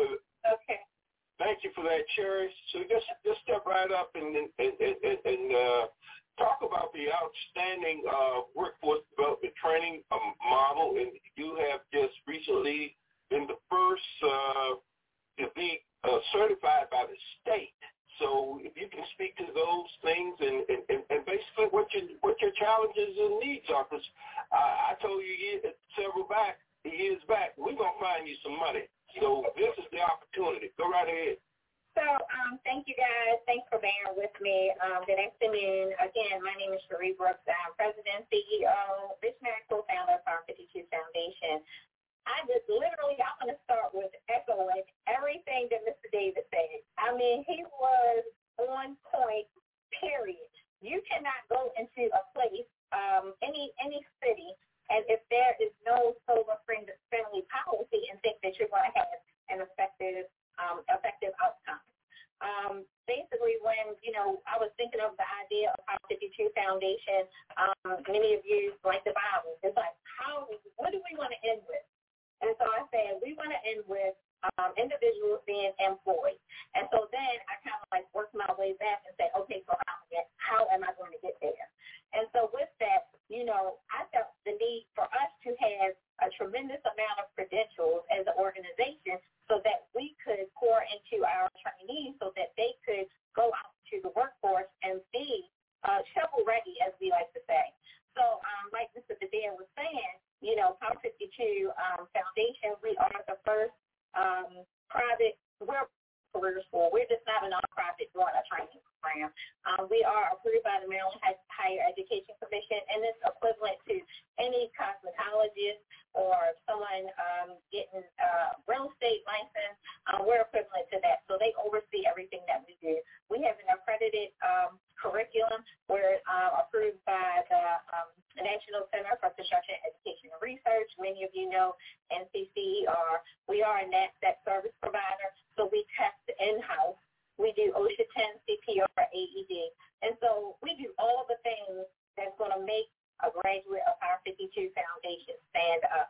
Speaker 8: Okay.
Speaker 16: Thank you for that, Cherry. So just just step right up and and and, and, and uh, talk about the outstanding uh, workforce development training um, model, and you have just recently been the first uh, to be uh, certified by the state. So if you can speak to those things and, and, and, and basically what your what your challenges and needs are, because I, I told you years, several back years back, we're gonna find you some money. So this is the opportunity. Go right ahead.
Speaker 8: So um, thank you guys. Thanks for bearing with me. Um, good afternoon. Again, my name is Cherie Brooks. I'm President, C E O, visionary co-founder of Farm fifty-two Foundation. I just literally, I'm going to start with echoing everything that Mister David said. I mean, he was on point, period. You cannot go into a place, um, any any city, and if there is no solar-friendly policy and think that you're going to have an effective um, effective outcome. Um, basically, when, you know, I was thinking of the idea of Farm fifty-two Foundation, um, many of you like the Bible. It's like, how, what do we want to end with? And so I said, we want to end with um, individuals being employed. And so then I kind of like worked my way back and said, okay, so how, how am I going to get there? And so with that, you know, I felt the need for us to have a tremendous amount of credentials as an organization so that we could pour into our trainees so that they could go out to the workforce and be uh, shovel ready, as we like to say. So um, like Mister Badea was saying, you know, Farm fifty-two um, Foundation, we are the first um, private, we're career school. We're just not a nonprofit doing a training program. Um, we are approved by the Maryland Higher Education Commission, and it's equivalent to any cosmetologist or someone um, getting uh, real estate license. Um, we're equivalent to that. So they oversee everything that we do. We have an accredited um, curriculum. We're uh, approved by the um, National Center for Construction Education and Research. Many of you know N C C E R. We are a NASDAQ service provider, so we test in-house. We do OSHA ten, C P R, A E D. And so we do all the things that's going to make a graduate of our fifty-two Foundation stand up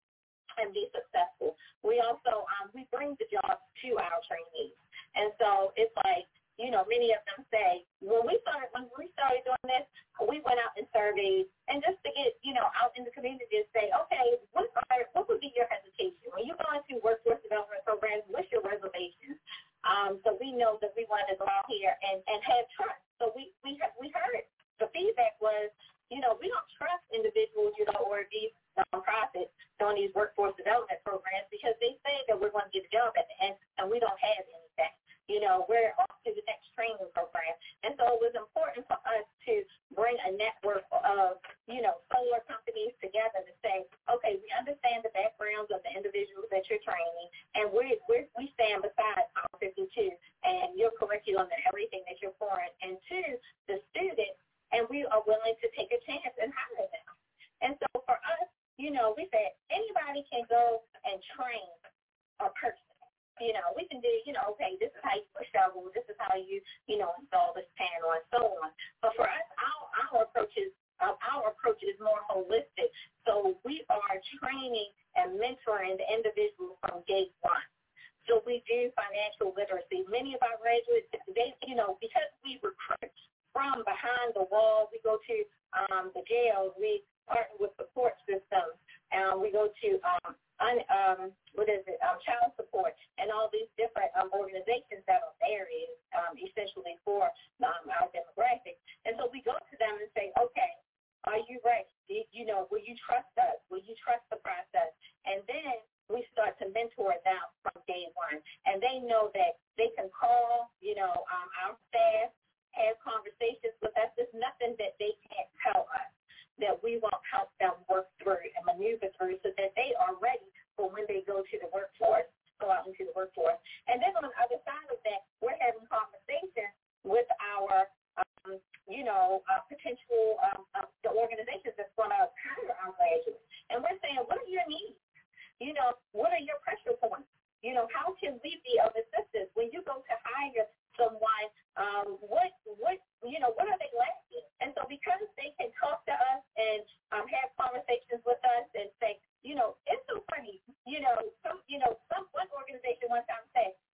Speaker 8: and be successful. We also, um, we bring the jobs to our trainees. And so it's like, you know, many of them say, when we started, when we started doing this, we went out and surveyed, and just to get, you know, out in the community and say, okay, what are, what would be your hesitation? When you go into workforce development programs, what's your reservations? Um, so we know that we want to go out here and, and have trust. So we, we, we heard the feedback was, you know, we don't trust individuals, you know, or these nonprofits doing these workforce development programs because they say that we're going to get a job at the end, and we don't have anything. You know, we're off to the next training program. And so it was important for us to bring a network of, you know, solar companies together to say, okay, we understand the backgrounds of the individuals that you're training, and we we we stand beside Farm fifty-two and your curriculum and everything that you're pouring into the students, and we are willing to take a chance and hire them. And so for us, you know, we said anybody can go and train a person. You know, we can do, you know, okay, this is how you push shovel, this is how you, you know, install this panel and so on. But for us, our, our approach is, uh, our approach is more holistic. So we are training and mentoring the individual from day one. So we do financial literacy. Many of our graduates, they, you know, because we recruit from behind the wall, we go to um, the jails, we partner with support systems, and we go to um, un, um, what is it, um, child support, and all these different um, organizations that are areas um, essentially for um, our demographic. And so we go to them and say, okay, are you ready? You know, will you trust us? Will you trust the process? And then we start to mentor them from day one. And they know that they can call, you know, um, our staff, have conversations with us. There's nothing that they can't tell us that we won't help them work through and maneuver through so that they are ready for when they go to the workforce, go out into the workforce. And then on the other side of that, we're having conversations with our, um, you know, uh, potential, um, uh, the organizations that's going to hire our graduates. And we're saying, what are your needs? You know, what are your pressure points? You know, how can we be of assistance? When you go to hire someone, um, what, what, you know, what are they lacking? And so because they can talk to us and um, have conversations with us and say, you know, it's so funny, you know, some, you know, some one organization one time said,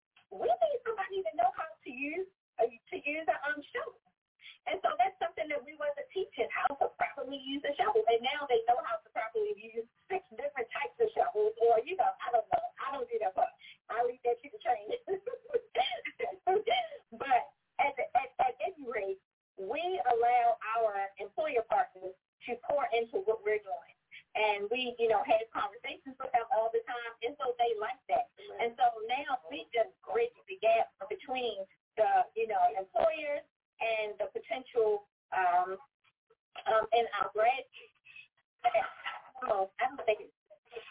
Speaker 8: we, you know, had conversations with them all the time, and so they like that. And so now we just bridge the gap between the, you know, employers and the potential um, um, and our graduates. Oh, I don't think it's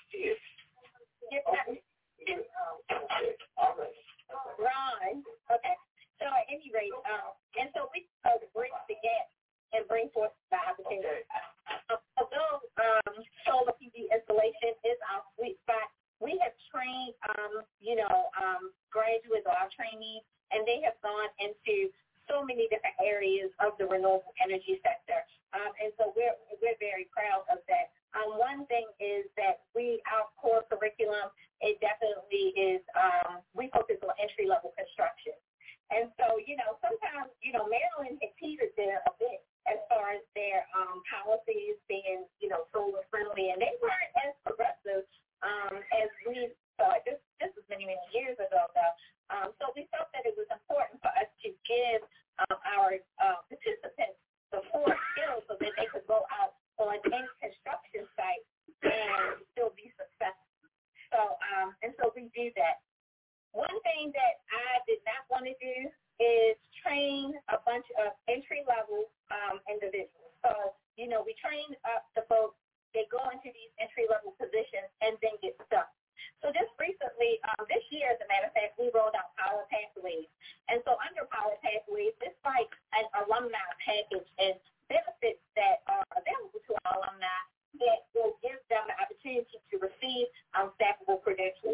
Speaker 8: Right. Okay. So at any rate, um, and so we uh, bridge the gap and bring forth the opportunity. Uh, although um, solar P V installation is our sweet spot, we have trained, um, you know, um, graduates or our trainees, and they have gone into so many different areas of the renewable energy sector. Um, and so we're we're very proud of that. Um, one thing is that we, our core curriculum, it definitely is, um, we focus on entry-level construction. And so, you know, sometimes, you know, Maryland has teetered there a bit as far as their um, policies being, you know, solar friendly, and they weren't as progressive um, as we thought. This, this was many, many years ago, though. Um, so we felt that it was important for us to give um, our uh, participants the four skills so that they could go out on any construction site and still be successful. So, um, and so we do that. One thing that I did not want to do is train a bunch of entry-level um, individuals. So, you know, we train up the folks, they go into these entry-level positions and then get stuck. So just recently, um, this year, as a matter of fact, we rolled out Power Pathways. And so under Power Pathways, it's like an alumni package and benefits that are available to our alumni that will give them the opportunity to receive um, stackable credentials.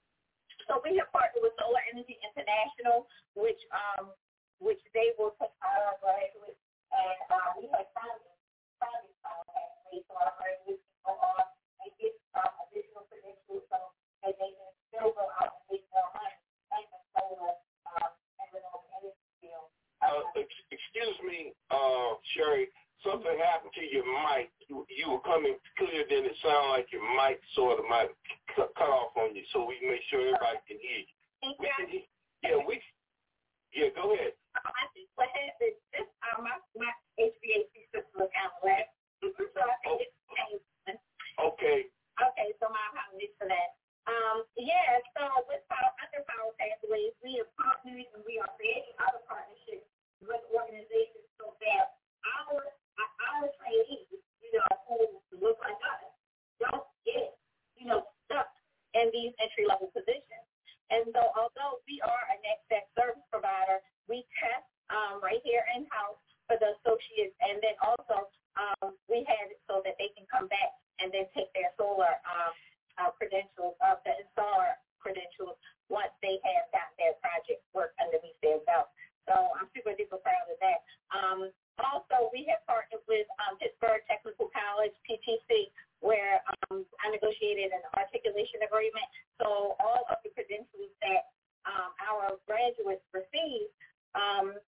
Speaker 8: So we have partnered with Solar Energy International, which um, which they will take our graduates, and uh, we have funding, funding Power Pathways, so our graduates can go on and get um, additional credentials so that they can still go out and make more money and the solar um, and renewable energy field.
Speaker 16: Uh, excuse me, uh, Sherry, something happened to your mic. You, you were coming clear, then it sounded like your mic sort of might cut, cut off on you, so we can make sure everybody can hear you. We can hear, yeah, we, yeah, go ahead.
Speaker 8: I think what happened, this, uh, my, my H V A C system was kind of last, so I think it's changed.
Speaker 16: Okay.
Speaker 8: Okay, so my apologies for that. Um, yeah, so with Power, under Power Pathways, we have partnered and we are creating other partnerships with organizations so that our our trainees, you know, who look like us, don't get, you know, stuck in these entry-level positions. And so although we are a NEXTEC service provider, we test um, right here in-house for the associates, and then also um, we have it so that they can come back and then take their solar um, uh, credentials, uh, the installer credentials, once they have got their project work underneath their belt. So I'm super duper proud of that. Um, also, we have partnered with um, Pittsburgh Technical College, P T C, where um, I negotiated an articulation agreement. So all of the credentials that um, our graduates receive, um,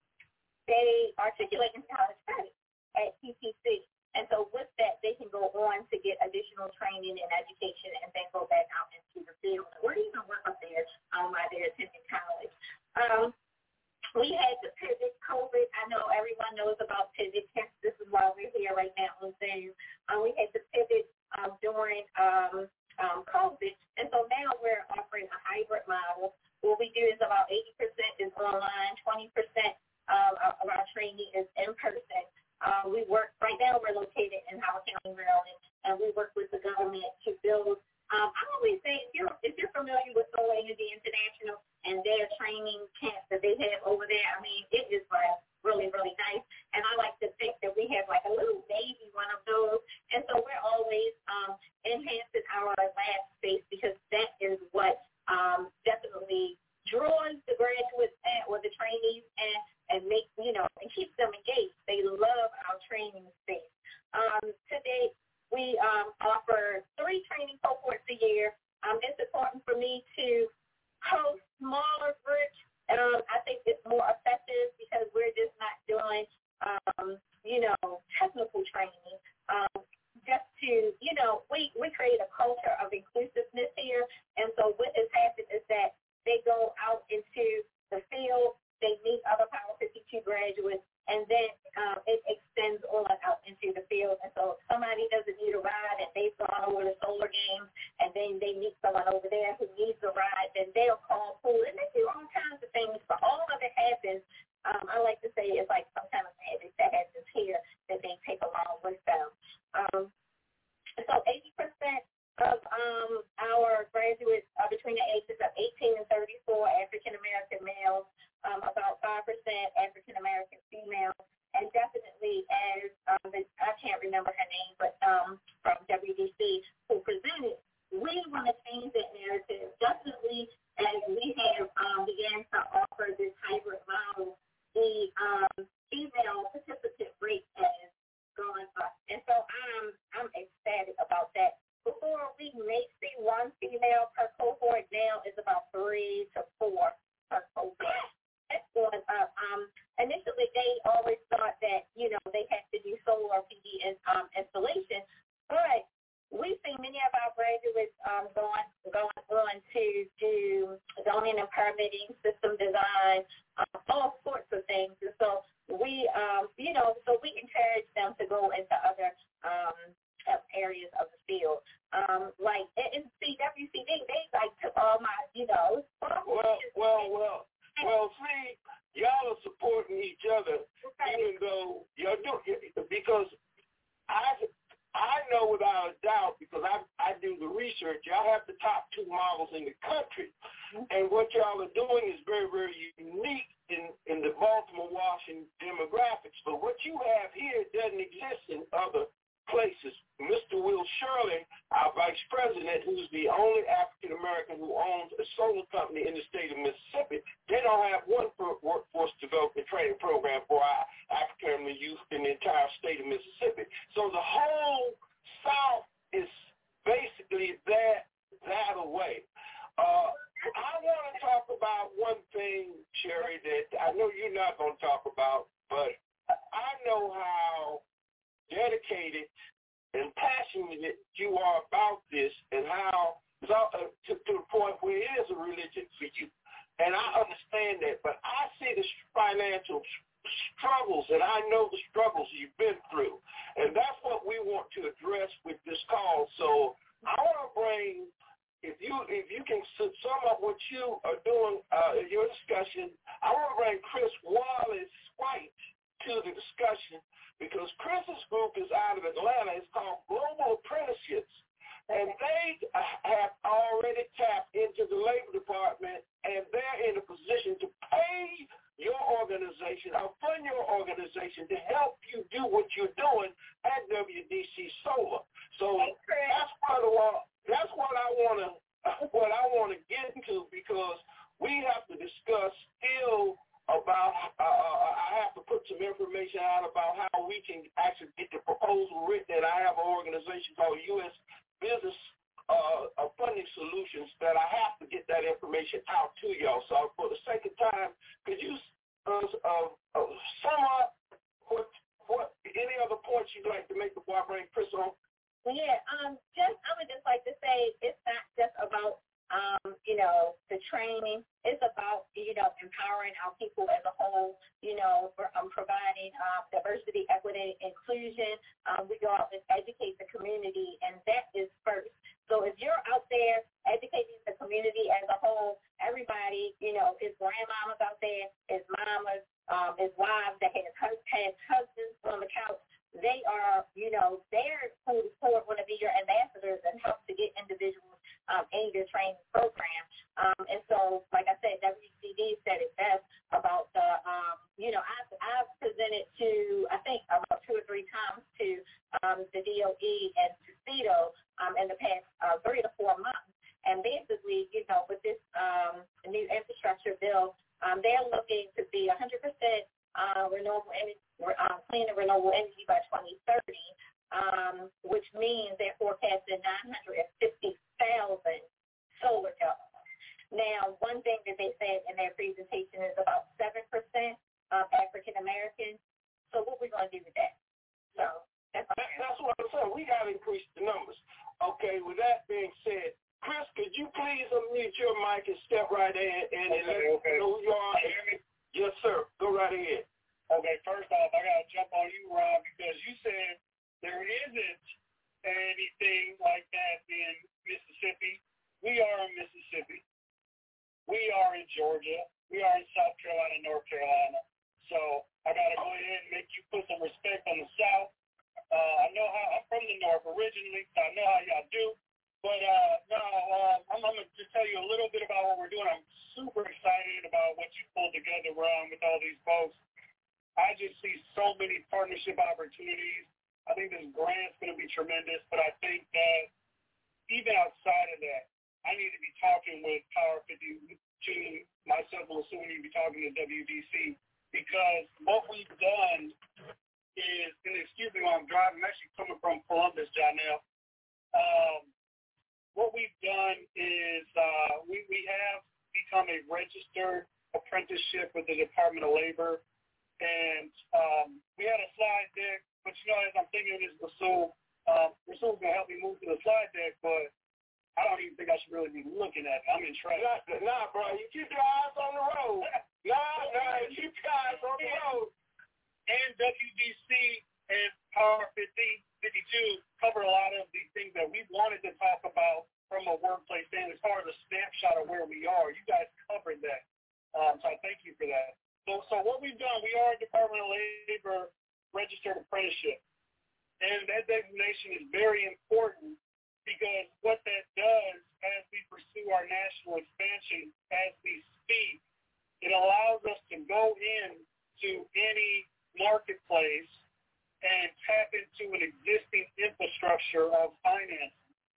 Speaker 8: they articulate in college credit at P T C. And so with that, they can go on to get additional training and education and then go back out into the field or even work up there um, while they're attending college. Um, we had to pivot COVID. I know everyone knows about pivot. This is why we're here right now on Zoom. Um, we had to pivot um, during um, um, COVID. And so now we're offering a hybrid model. What we do is about eighty percent is online, twenty percent um, of our training is in person. Uh, we work, right now we're located in Howard County, Maryland, and we work with the government to build. Um, I always say, if you're, if you're familiar with Solar Energy International and their training camps that they have over there, I mean, it is like really, really nice. And I like to think that we have like a little baby one of those. And so we're always um, enhancing our lab space because that is what um, definitely draws the graduates and, or the trainees and, and make, you know, and keeps them engaged. They love our training space. Um, today, we um, offer three training cohorts a year. Um, it's important for me to host a ride, then they'll call pool, and they do all kinds of things, but all of it happens. Um, I like to say it's like some kind of magic that happens here that they take along with them. Um, so eighty percent of um, our graduates are between the ages of eighteen and thirty-four, African-American males, um, about five percent African-American females, and definitely as, um, the, I can't remember her name, but um, from W D C who presented, we want to change that narrative. Definitely as we have um, began to offer this hybrid model, the um, female participant rate has gone up. And so I'm I'm ecstatic about that. Before we may see one female per cohort, now it's about three to four per cohort. That's going up. Um, initially, they always thought that, you know, they had to do solar P V in, um, installation, but we've seen many of our graduates um, going going on to do zoning and permitting, system design, um, all sorts of things. And so we, um, you know, so we encourage them to go into other um, areas of the field. Um, like in C W C D, they like took all my, you know.
Speaker 16: Well, well, well, well. See, y'all are supporting each other, okay. Even though y'all do, because I. I know without a doubt, because I I do the research, y'all have the top two models in the country. And what y'all are doing is very, very unique in, in the Baltimore, Washington demographics. But what you have here doesn't exist in other places. Mister Will Shirley, our vice president, who's the only African-American who owns a solar company in the state of Mississippi, they don't have one workforce development training program for our African-American youth in the entire state of Mississippi. So the whole South is basically that, that away. Uh, I want to talk about one thing, Sherry, that I know you're not going to talk about, but I know how dedicated and passionate you are about this, and how uh, to, to the point where it is a religion for you. And I understand that, but I see the financial struggles, and I know the struggles you've been through, and that's what we want to address with this call. So I want to bring, if you if you can sum up what you are doing uh, in your discussion, I want to bring Chris Wallace White to the discussion, because Chris's group is out of Atlanta. It's called Global Apprenticeships, and they have already tapped into the Labor Department, and they're in a position to pay your organization or fund your organization to help you do what you're doing at W D C Solar. So that's part of what that's what I want to what I want to get into, because we have to discuss still about, uh, I have to put some information out about how we can actually get the proposal written, and I have an organization called U S Business uh, Funding Solutions that I have to get that information out to y'all. So for the sake of time, could you uh, uh, uh, sum up what, what any other points you'd like to make before I bring Chris on?
Speaker 8: Yeah, um, just I would just like to say it's not just about Um, you know, the training. It's about, you know, empowering our people as a whole, you know, for, um, providing uh, diversity, equity, inclusion. Um, we go out and educate the community, and that is first. So if you're out there educating the community as a whole, everybody, you know, is grandmamas out there, is mamas, um, is wives that has, has husbands on the couch. They are, you know, they're who are going to be your ambassadors and help to get individuals um, in your training program. Um, and so, like I said, W C D said it best about the, um, you know, I've, I've presented to, I think, about two or three times to um, the D O E and to CEDO um, in the past uh, three to four months. And basically, you know, with this um, new infrastructure bill, um, they're looking to be one hundred percent uh, renewable energy, uh, clean and renewable energy by twenty thirty, um, which means they're forecasting nine hundred fifty thousand solar jobs. Now, one thing that they said in their presentation is about seven percent of African Americans. So what we're going to do with that? So that's,
Speaker 16: that's what I'm saying. We got to increase the numbers. Okay, with that being said, Chris, could you please unmute your mic and step right in and, and okay, let okay. know who you are? Yes, sir. Go right ahead.
Speaker 18: Okay, first off, I got to jump on you, Rob, because you said there isn't anything like that in Mississippi. We are in Mississippi. Georgia. We are in South Carolina and North Carolina. So I got to go ahead and make you put some respect on the South. Uh, I know how, I'm from the North originally, so I know how y'all do. But uh, no, uh, I'm, I'm going to just tell you a little bit about what we're doing. I'm super excited about what you pulled together, Ron, with all these folks. I just see so many partnership opportunities. I think this grant's going to be tremendous, but I think that even outside of that, I need to be talking with Power fifty-two, myself and Lasu, we need to be talking to W D C, because what we've done is, and excuse me while I'm driving, I'm actually coming from Columbus, Janelle. Um, what we've done is uh, we, we have become a registered apprenticeship with the Department of Labor, and um, we had a slide deck, but you know, as I'm thinking of this, Rasul, um, Rasul's going to help me move to the slide deck, but I don't even think I should really be looking at it. I'm in trouble.
Speaker 16: Nah, nah, bro, you keep your eyes on the road. Nah, nah, you keep your eyes on the road.
Speaker 18: And W D C and Power fifty-two cover a lot of the things that we wanted to talk about from a workplace standpoint, as far as a snapshot of where we are. You guys covered that. Um, so I thank you for that. So so what we've done, we are a Department of Labor registered apprenticeship. And that designation is very important because what that does as we pursue our national expansion, as we speak, it allows us to go in to any marketplace and tap into an existing infrastructure of finance.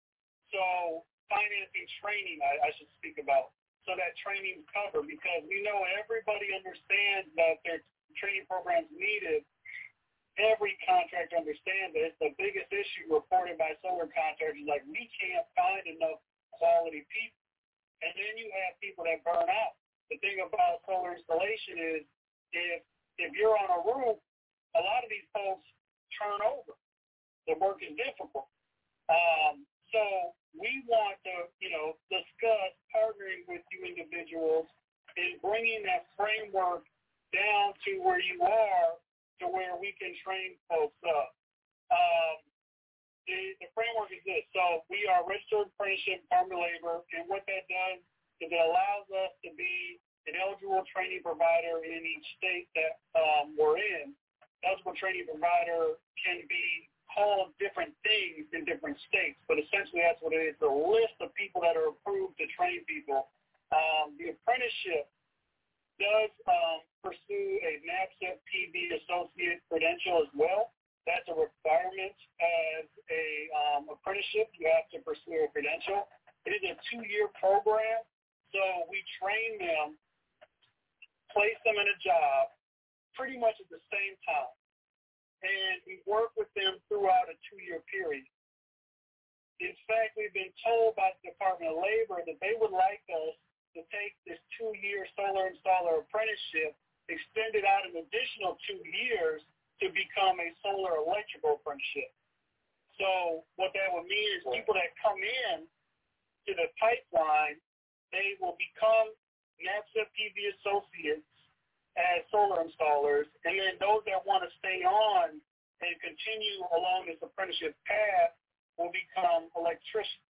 Speaker 18: So financing training, I, I should speak about. So that training covered, because we know everybody understands that their training programs needed. Every contractor understands that it's the biggest issue reported by solar contractors, like we can't find enough quality people. And then you have people that burn out. The thing about solar installation is if if you're on a roof, a lot of these folks turn over. The work is difficult. Um, so we want to, you know, discuss partnering with you individuals and bringing that framework down to where you are, to where we can train folks up. Um, the, the framework is this. So we are registered apprenticeship Department of Labor, and what that does is it allows us to be an eligible training provider in each state that um, we're in. Eligible training provider can be called different things in different states, but essentially that's what it is, a list of people that are approved to train people. Um, the apprenticeship does um, pursue a NABCEP P V associate credential as well. That's a requirement as a um, apprenticeship. You have to pursue a credential. It is a two-year program, so we train them, place them in a job pretty much at the same time. And we work with them throughout a two-year period. In fact, we've been told by the Department of Labor that they would like us to take this two-year solar installer apprenticeship, extend it out an additional two years to become a solar electrical apprenticeship. So what that would mean is people that come in to the pipeline, they will become NABCEP P V associates as solar installers, and then those that want to stay on and continue along this apprenticeship path will become electricians.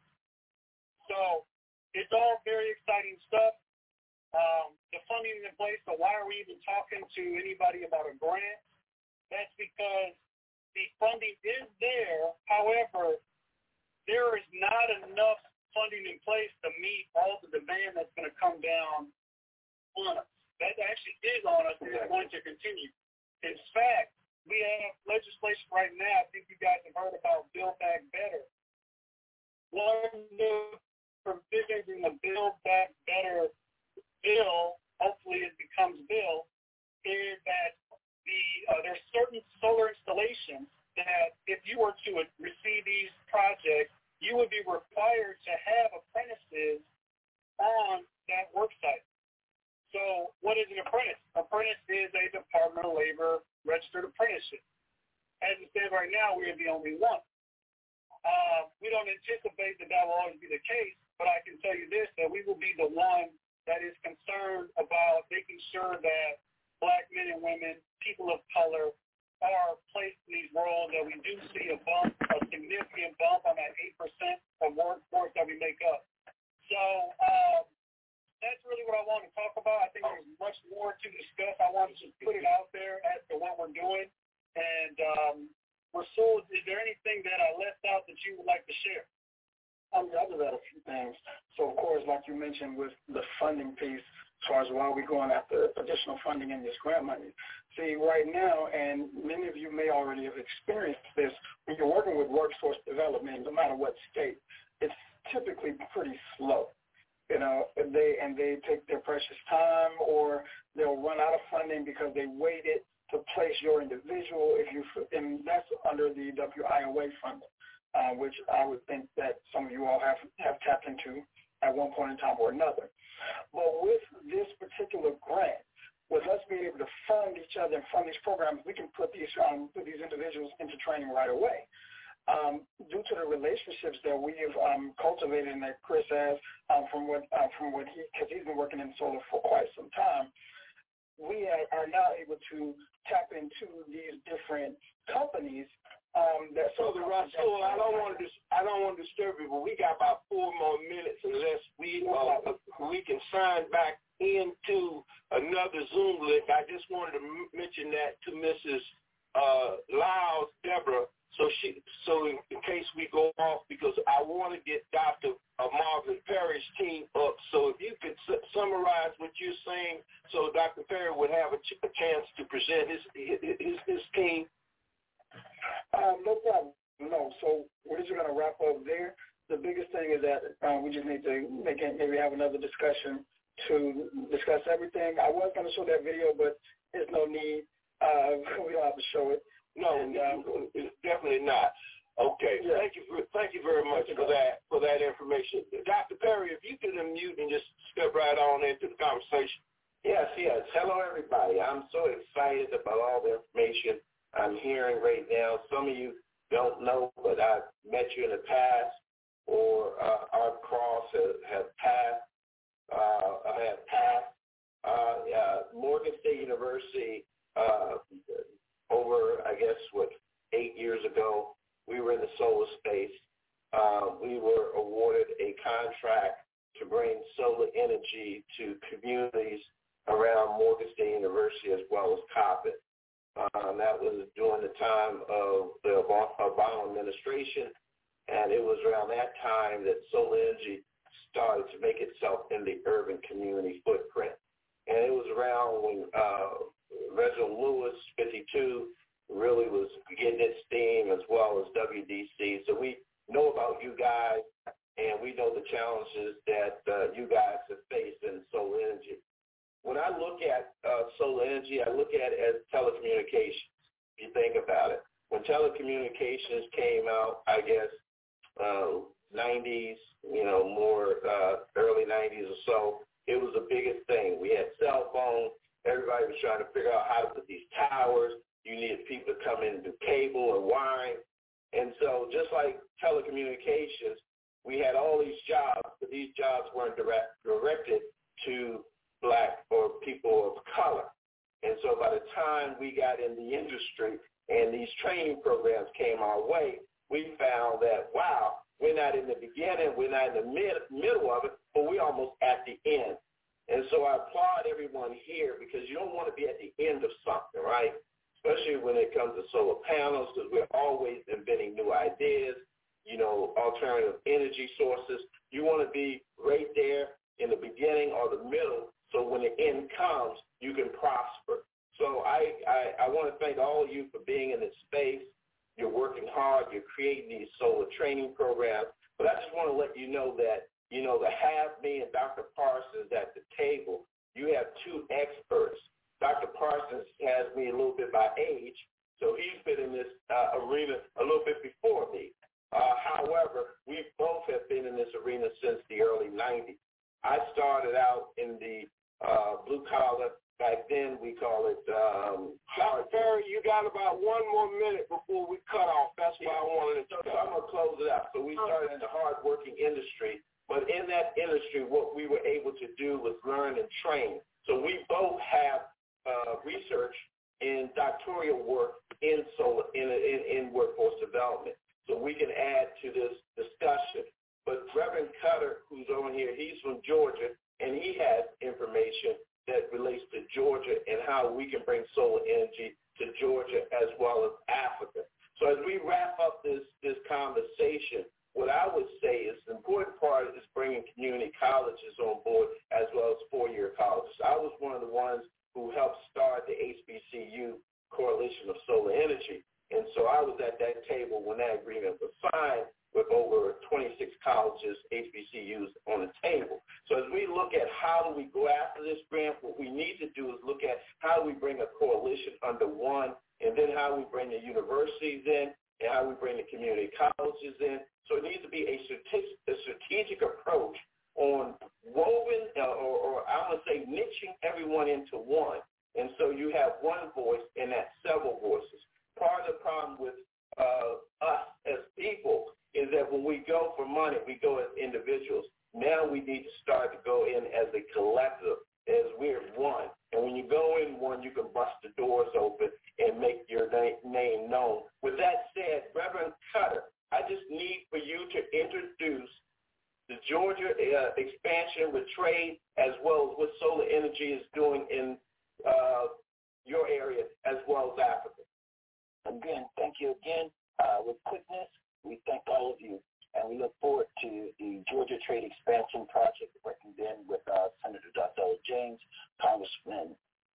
Speaker 18: So it's all very exciting stuff. Um, the funding is in place, so why are we even talking to anybody about a grant? That's because the funding is there. However, there is not enough funding in place to meet all the demand that's going to come down on us. That actually is on us and is going to continue. In fact, we have legislation right now. I think you guys have heard about Build Back Better. One of the provisions in the Build Back Better bill, hopefully it becomes bill, is that the uh, there's certain solar installations that if you were to receive these projects, you would be required to have apprentices on that work site. So what is an apprentice? Apprentice is a Department of Labor registered apprenticeship. As it stands right now, we are the only one. Uh, we don't anticipate that that will always be the case, but I can tell you this, that we will be the one that is concerned about making sure that Black men and women, people of color, are placed in these roles, that we do see a bump, a significant bump on that eight percent of workforce that we make up. So um, that's really what I want to talk about. I think there's much more to discuss. I wanted to put it out there as to what we're doing. And um, Rasul, is there anything that I left out that you would like to share?
Speaker 12: Um, I'll just add a few things. So, of course, like you mentioned with the funding piece, as far as why we're going after additional funding in this grant money. See, right now, and many of you may already have experienced this, when you're working with workforce development, no matter what state, it's typically pretty slow. You know, they and they take their precious time, or they'll run out of funding because they waited to place your individual. If you, and that's under the W I O A funding, uh, which I would think that some of you all have have tapped into at one point in time or another. But with this particular grant, with us being able to fund each other and fund these programs, we can put these um, put these individuals into training right away. Um, due to the relationships that we have um, cultivated and that Chris has um, from what uh, from what he, because he's been working in solar for quite some time, we are, are now able to tap into these different companies. Um, that
Speaker 16: so the Rasul, I don't want to dis- I don't want to disturb you, but we got about four more minutes unless we uh, we can sign back into another Zoom link. I just wanted to m- mention that to Missus Uh, Lyles, Deborah, so she so in, in case we go off, because I want to get Doctor Uh, Marvin Perry's team up. So if you could su- summarize what you're saying, so Doctor Perry would have a, ch- a chance to present his his his team.
Speaker 12: Um, no problem. No, so we're just going to wrap up there. The biggest thing is that uh, we just need to make it, maybe have another discussion to discuss everything. I was going to show that video, but there's no need. Uh, we don't have to show it.
Speaker 16: No,
Speaker 12: and, um,
Speaker 16: definitely not. Okay,
Speaker 12: yeah.
Speaker 16: thank you for thank you very much for that for that information, Doctor Perry. If you could unmute and just step right on into the conversation.
Speaker 7: Yes, yes. Hello, everybody. I'm so excited about all the information I'm hearing right now. Some of you don't know, but I've met you in the past, or uh, our cross have, have passed. Uh, I have passed. Uh, uh, Morgan State University, uh, over, I guess, what, eight years ago, we were in the solar space. Uh, we were awarded a contract to bring solar energy to communities around Morgan State University as well as Coppin. Uh, that was during the time of the Obama administration, and it was around that time that solar energy started to make itself in the urban community footprint. And it was around when uh, Reginald Lewis, fifty-two, really was getting its steam, as well as W D C. So we know about you guys, and we know the challenges that uh, you guys have faced in solar energy. When I look at uh, solar energy, I look at it as telecommunications. If you think about it, when telecommunications came out, I guess, uh, nineties, you know, more uh, early nineties or so, it was the biggest thing. We had cell phones. Everybody was trying to figure out how to put these towers. You needed people to come in and do cable and wiring. And so just like telecommunications, we had all these jobs, but these jobs weren't direct, directed to Black or people of color. And so by the time we got in the industry and these training programs came our way, we found that, wow, we're not in the beginning, we're not in the mid, middle of it, but we're almost at the end. And so I applaud everyone here, because you don't want to be at the end of something, right? Especially when it comes to solar panels, because we're always inventing new ideas, you know, alternative energy sources. You want to be right there in the beginning or the middle, so when the end comes, you can prosper. So I, I, I want to thank all of you for being in this space. You're working hard. You're creating these solar training programs. But I just want to let you know that, you know, to have me and Doctor Parsons at the table, you have two experts. Doctor Parsons has me a little bit by age, so he's been in this uh, arena a little bit before me. Uh, however, we both have been in this arena since the early nineties. I started out in the uh, blue collar. Back then, we call it. Um,
Speaker 16: Doctor Perry, you got about one more minute before we cut off. That's why I wanted to.
Speaker 7: So I'm gonna close it out. So we started in the hard-working industry, but in that industry, what we were able to do was learn and train. So we both have uh, research and doctoral work in solar in, in in workforce development, so we can add to this discussion. But Reverend Cutter, who's on here, he's from Georgia, and he has information conversation that relates to Georgia and how we can bring solar energy to Georgia as well as Africa. So as we wrap up this, this conversation, what I would say is the important part is bringing community colleges on board as well as four-year colleges. I was one of the ones who helped start the H B C U Coalition of Solar Energy, and so I was at that table when that agreement was signed with over twenty-six colleges, H B C Us on the table. So as we look at how do we go after this grant, what we need to do is look at how do we bring a coalition under one, and then how we bring the universities in, and how we bring the community colleges in. So it needs to be a strategic, a strategic approach on woven, uh, or, or I would say niching everyone into one. And so you have one voice and that's several voices. Part of the problem with uh, us as people is that when we go for money, we go as individuals. Now we need to start to go in as a collective, as we're one. And when you go in one, you can bust the doors open and make your na- name known. With that said, Reverend Cutter, I just need for you to introduce the Georgia uh, expansion with trade as well as what solar energy is doing in uh, your area as well as Africa.
Speaker 14: Again, thank you again. Uh, with quickness, we thank all of you, and we look forward to the Georgia Trade Expansion Project, working then with uh, Senator Darcella James, Congressman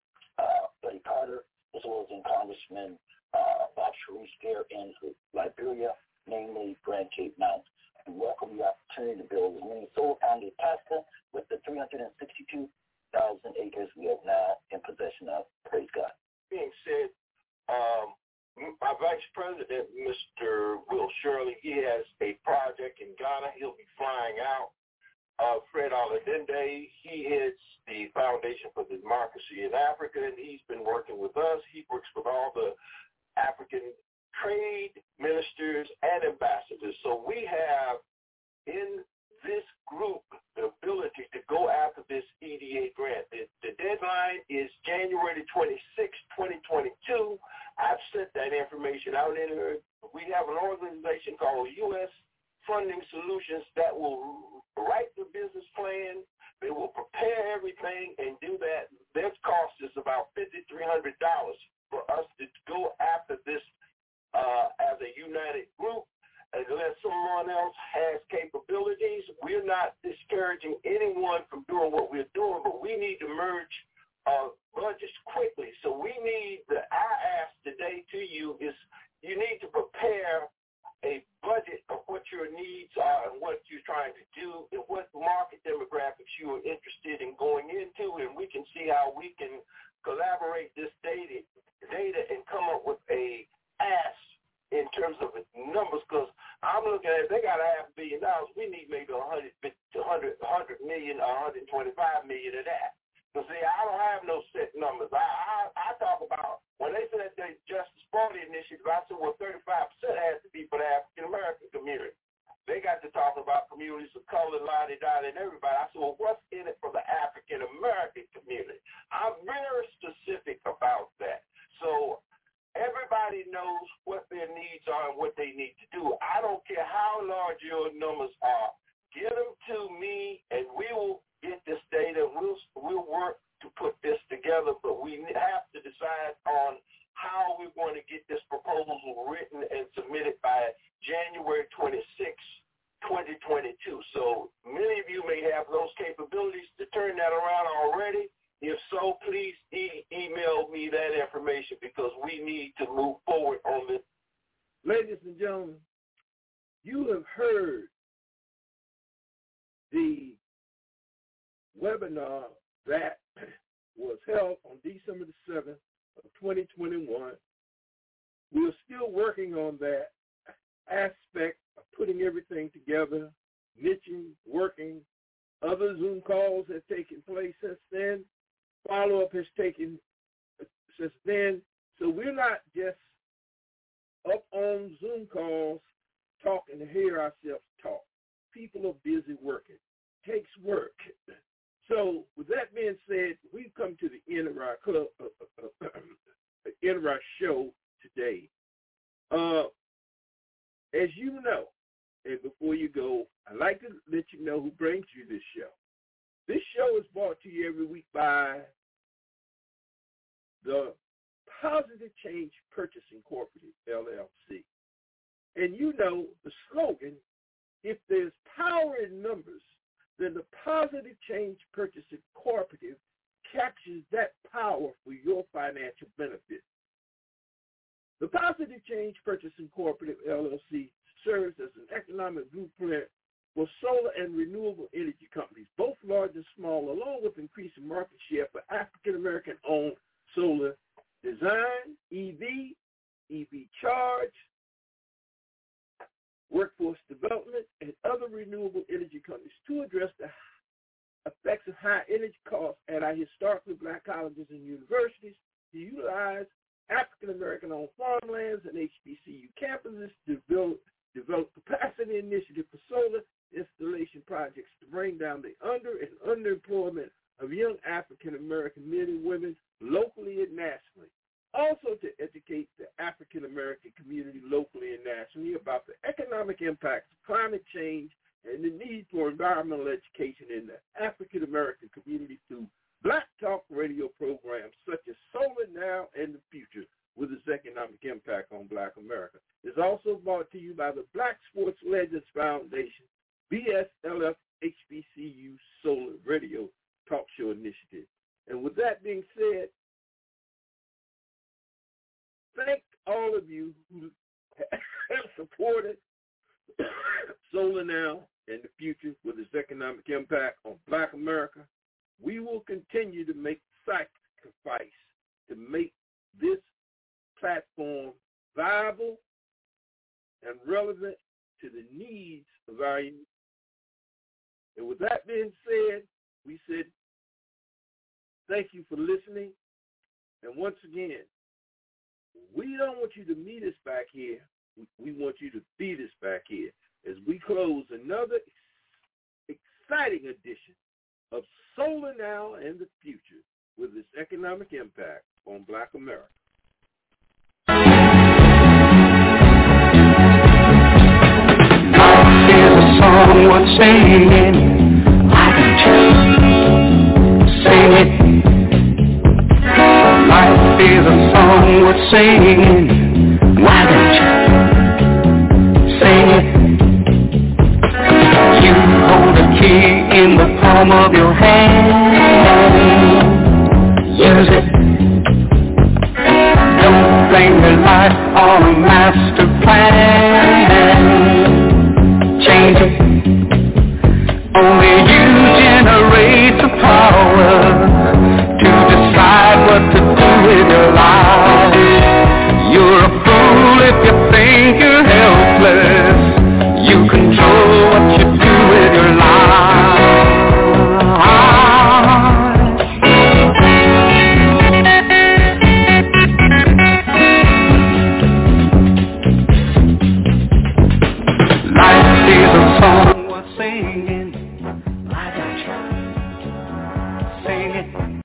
Speaker 14: uh, Buddy Carter, as well as in Congressman uh, Bob Sharice there in Liberia, namely Grand Cape Mount. We welcome the opportunity to build as many solar panels as possible with the three hundred sixty-two thousand acres we have now in possession of. Praise God.
Speaker 16: Being said, um, our Vice President, Mister Will Shirley, he has a project in Ghana. He'll be flying out. Uh, Fred Aladende, he heads the Foundation for Democracy in Africa, and he's been working with us. He works with all the African trade ministers and ambassadors. So we have in this group the ability to go after this E D A grant. The, the deadline is January twenty-sixth, twenty twenty-two. I've sent that information out in here. We have an organization called U S Funding Solutions that will write the business plan. They will prepare everything and do that. Their cost is about five thousand three hundred dollars for us to go after this Uh, as a united group, unless someone else has capabilities. We're not discouraging anyone from doing what we're doing, but we need to merge uh, budgets quickly. So we need, the I ask today to you is you need to prepare a budget of what your needs are and what you're trying to do and what market demographics you are interested in going into, and we can see how we can collaborate this data, data and come up with a ask in terms of numbers, because I'm looking at, they got a half a billion dollars, we need maybe one hundred, one hundred million or one hundred twenty-five million of that. So see, I don't have no set numbers. I, I, I talk about, when they said the Justice Party initiative, I said, well, thirty-five percent has to be for the African-American community. They got to talk about communities of color, la-di-da, and everybody. I said, well, what's in it for the African-American community? I'm very specific about that. So everybody knows what their needs are and what they need to do. I don't care how large your numbers are. Get them to me, and we will get this data. We'll we'll work to put this together, but we have to decide on how we're going to get this proposal written and submitted by January twenty-sixth, twenty twenty-two. So many of you may have those capabilities to turn that around already. If so, please e- email me that information because we need to move forward on this.
Speaker 3: Ladies and gentlemen, you have heard the webinar that was held on December the seventh of twenty twenty-one. We're still working on that aspect of putting everything together, niching, working. Other Zoom calls have taken place since then. Follow-up has taken since then. So we're not just up on Zoom calls talking to hear ourselves talk. People are busy working. It takes work. So with that being said, we've come to the end of our club, uh, uh, uh, end of our show today. Uh, as you know, and before you go, I'd like to let you know who brings you this show. This show is brought to you every week by Positive Change Purchasing Cooperative, L L C. And you know the slogan, if there's power in numbers, then the Positive Change Purchasing Cooperative captures that power for your financial benefit. The Positive Change Purchasing Cooperative, L L C, serves as an economic blueprint for solar and renewable energy companies, both large and small, along with increasing market share for African-American-owned solar design, E V, E V charge, workforce development, and other renewable energy companies to address the effects of high energy costs at our historically black colleges and universities, to utilize African-American-owned farmlands and H B C U campuses to build, develop capacity initiative for solar installation projects to bring down the under and underemployment of young African-American men and women locally and nationally. Also to educate the African-American community locally and nationally about the economic impacts of climate change and the need for environmental education in the African-American community through Black Talk radio programs such as Solar Now and the Future with its economic impact on Black America. It's also brought to you by the Black Sports Legends Foundation, B S L F H B C U Solar Radio Talk Show Initiative. And with that being said, thank all of you who have supported Solar Now and the Future with its economic impact on Black America. We will continue to make sacrifice to make this platform viable and relevant to the needs of our youth. And with that being said, we said thank you for listening. And once again, we don't want you to meet us back here. We want you to feed us back here as we close another exciting edition of Solar Now and the Future with its economic impact on Black America.
Speaker 2: Life is a song worth singing. Why don't you sing it? Life is a song worth singing. Why don't you sing it? You hold the key in the palm of your hand. Use it. Don't blame your life on a master plan. Change it. Only you generate the power to decide what to do with your life. You're a fool if you think you're helpless. You control what you do with your life. Life is a song worth singing. Why don't you sing it?